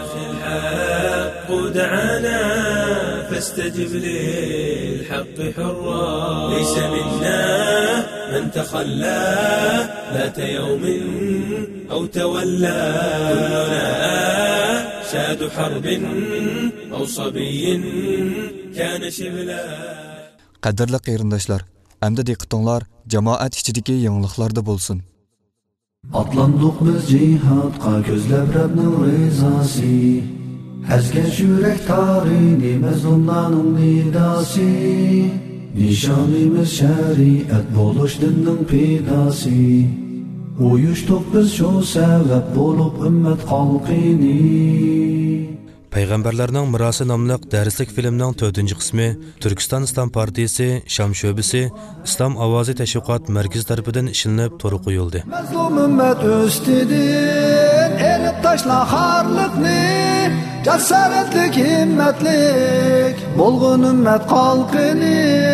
[SPEAKER 12] فاستجب للحق حرا ليس منا من تخلى ذات يوم أو تولى كلنا شاد حرب أو صبي كان شبلا
[SPEAKER 9] Qadirli qeyrindoshlar, endi diqqatinglar jamoat ichidagi yangiliklarda bo'lsin.
[SPEAKER 3] Atlandık biz cihatqa gözləb Rəbbnin rizası. Əzgəş yürək tarini məzlumların nidası. Nişanımız şəriət buluş dinin pidası. Uyuşduq biz şu səbəb bulub ümmət xalqini.
[SPEAKER 5] Peyğəmbərlərinin mirası namlıq dərslik filminin dördüncü qismi Türkistan İslam Partiyası Şam şöbəsi İslam Avazı Təşviqat Mərkəzi tərəfindən işlənib toru qoyuldu.
[SPEAKER 3] Məzlum ümmət üstüdür, elib taşla xarlıqni, cəsarətlik, himmətlik, bolğun ümmət xalqini.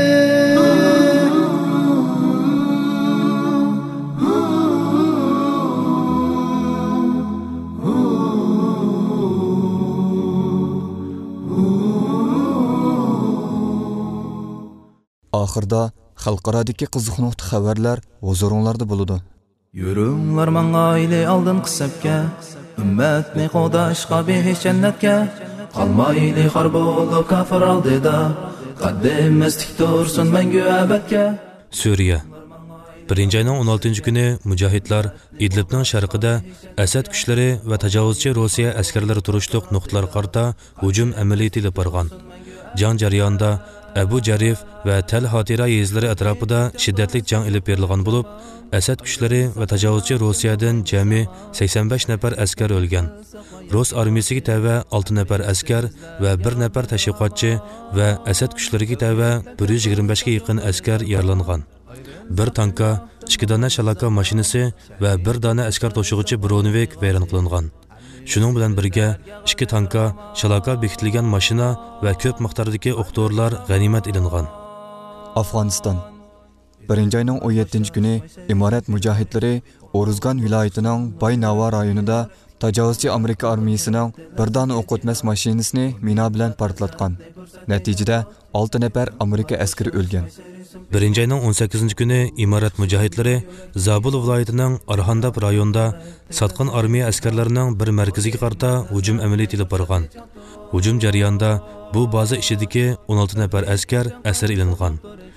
[SPEAKER 9] Axırda xalqaradakı qiziqnoqti xabarlar huzuringlarda bo'ladi.
[SPEAKER 3] Yürünglar mangayli aldın qısabga, ümmetni qo'dashqa behish jannatga, qalmayli xor bo'lib kafir oldida, qaddimiz tik tursin mangu abadga.
[SPEAKER 5] Suriya birinchi ayning o'n oltinchi kuni mujohidlar Idlibning sharqida Asad kuchlari va tajovuzchi Rossiya askarlari turishliq nuqtalar qarta hujum amaliyoti olib borgan. Jang jarayonida Abu Jarif va Tal Xotira yezlari atrofida shiddatli jang olib berilgan bo'lib, Asad kuchlari va tajovuzchi Rossiyadan jami sakson besh nafar askar o'lgan. Rus armiyasiga tava olti nafar askar va bir nafar tashviqotchi va Asad kuchlariga tava bir yuz yigirma besh ga yaqin askar yaralangan. Bir tanka, ikki dona shalaka mashinasi va bir dona askar to'shig'ichi Bronovik vayron qilingan. Shuning bilan birga ikki tanka, shalaka bekitilgan mashina va ko'p miqdordagi o'q-dorilar g'animat ilingan.
[SPEAKER 9] Afg'oniston birinchi ayning o'n yettinchi kuni Imorat mujohidlari Oruzgan viloyatining Baynava rayonida tajovuzchi Amerika armiyasining bir dona o'q o'tmas mashinasini mina bilan portlatgan. Natijada olti nafar Amerika askari o'lgan.
[SPEAKER 5] birinchi ayning o'n sakkizinchi kuni Imorat mujohidlari Zabul viloyatining Arhandab rayonida satqin armiya askarlarining bir markaziga qarta hujum amaliyoti olib borgan. Hujum jarayonida bu baza ishidagi o'n olti nafar askar asir ilingan.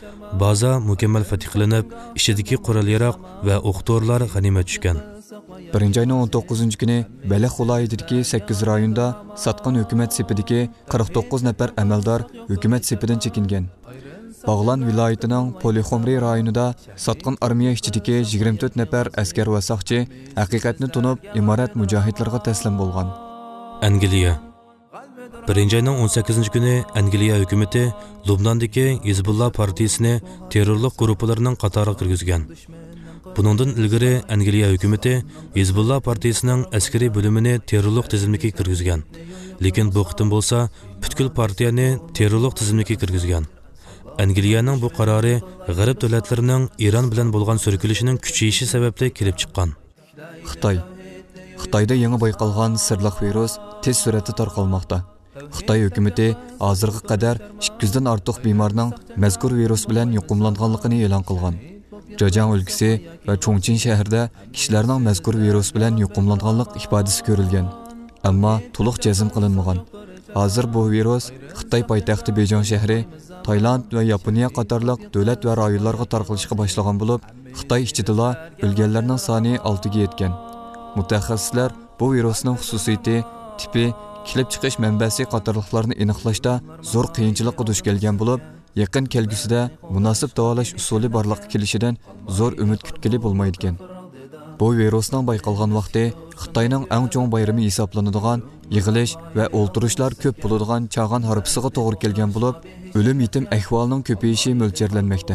[SPEAKER 5] Baza mukammal fath qilinib, ishidagi qurol-yarog' va o'q-dorilar g'animat tushgan.
[SPEAKER 9] birinchi ayning o'n to'qqizinchi kuni Balax viloyatidagi sakkiz rayonda satqin hukumat sepidagi qirq to'qqiz nafar amaldor hukumat sepidan chekingan. Bağlan viloyatining Polixomri rayonida Satqin armiya ichidagi yigirma to'rt nafar askar va saqchi haqiqatni tunib imorat mujohidlarga taslim bo'lgan.
[SPEAKER 5] Angliya birinchi ayning o'n sakkizinchi kuni Angliya hukumatı Lubnandagi Hizbullah partiyasini terrorlik guruhlarining qatoriga kirgizgan. Buningdan ilgari Angliya hukumatı Hizbullah partiyasining askariy bo'limini terrorlik tizimiga kirgizgan. Lekin bu qitim bo'lsa, butkul partiyani terrorlik tizimiga kirgizgan. Angliyaning bu qarori G'arb davlatlarining Iran bilan bo'lgan surkilishining kuchayishi sababli kelib chiqqan.
[SPEAKER 9] Xitoy Xitoyda yangi bayqalgan sirliq virus tez sur'atda tarqalmoqda. Xitoy hukumatı hozirga qadar ikki yuzdan ortiq bemorning mazkur virus bilan yuqumlanganligini e'lon qilgan. Zhejiang o'lkasi va Chongqing shahrida kishilarning mazkur virus bilan yuqumlanganlik ifodasi ko'rilgan. Ammo to'liq jazm qilinmagan. Hozir bu virus Xitoy poytaxti Bejong shahri, Tayland va Yaponiya qatorliq davlat va rayonlarga tarqalishga boshlagan bo'lib, Xitoy ichidala o'lganlarning soni oltiga yetgan. Mutaxassislar bu virusning xususiyati, tipi, kelib chiqish manbasi qatorliqlarni aniqlashda zo'r qiyinchilikqa duch kelgan bo'lib, yaqin kelgusida munosib davolash usuli borliqqa kelishidan zo'r umid kutgili bo'lmaydi ekan. Bu virusning bayqalgan vaqti Xitoyning eng chong bayrami hisoblanadigan yig'ilish va o'ltirishlar ko'p bo'ladigan Chag'an harpisiga to'g'ri kelgan bo'lib, o'lim yetim ahvolining ko'payishi mo'ljallanmoqda.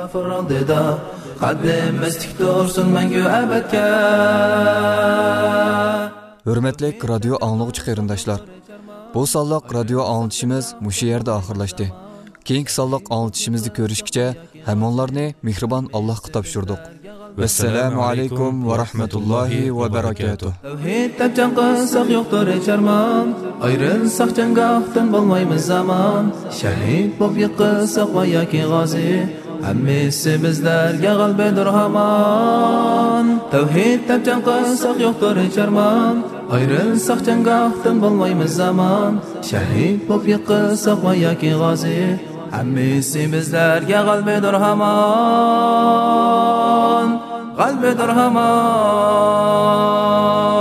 [SPEAKER 9] Hurmatli radio anglovchi qarindoshlar, bu sonliq radio anglitishimiz mushu yerda oxirlashdi. Keyingi sonliq anglitishimizni ko'rishgacha hammonlarni mehribon Allohga topshirdik. Assalomu alaykum va rahmatullohi va barakatuh.
[SPEAKER 3] Tavhid tabcan qilsak yo'qdir charmon, ayrilsak janggohdan bo'lmaymiz zamon. Shahid bo'lib yiqilsak va yoki g'ozi, hammasi bizlarga g'albadir hamon. Tavhid tabcan qilsak yo'qdir charmon, ayrilsak janggohdan bo'lmaymiz zamon. Shahid bo'lib yiqilsak va yoki g'ozi, hammasi bizlarga g'albadir hamon. Qalbidir hamon.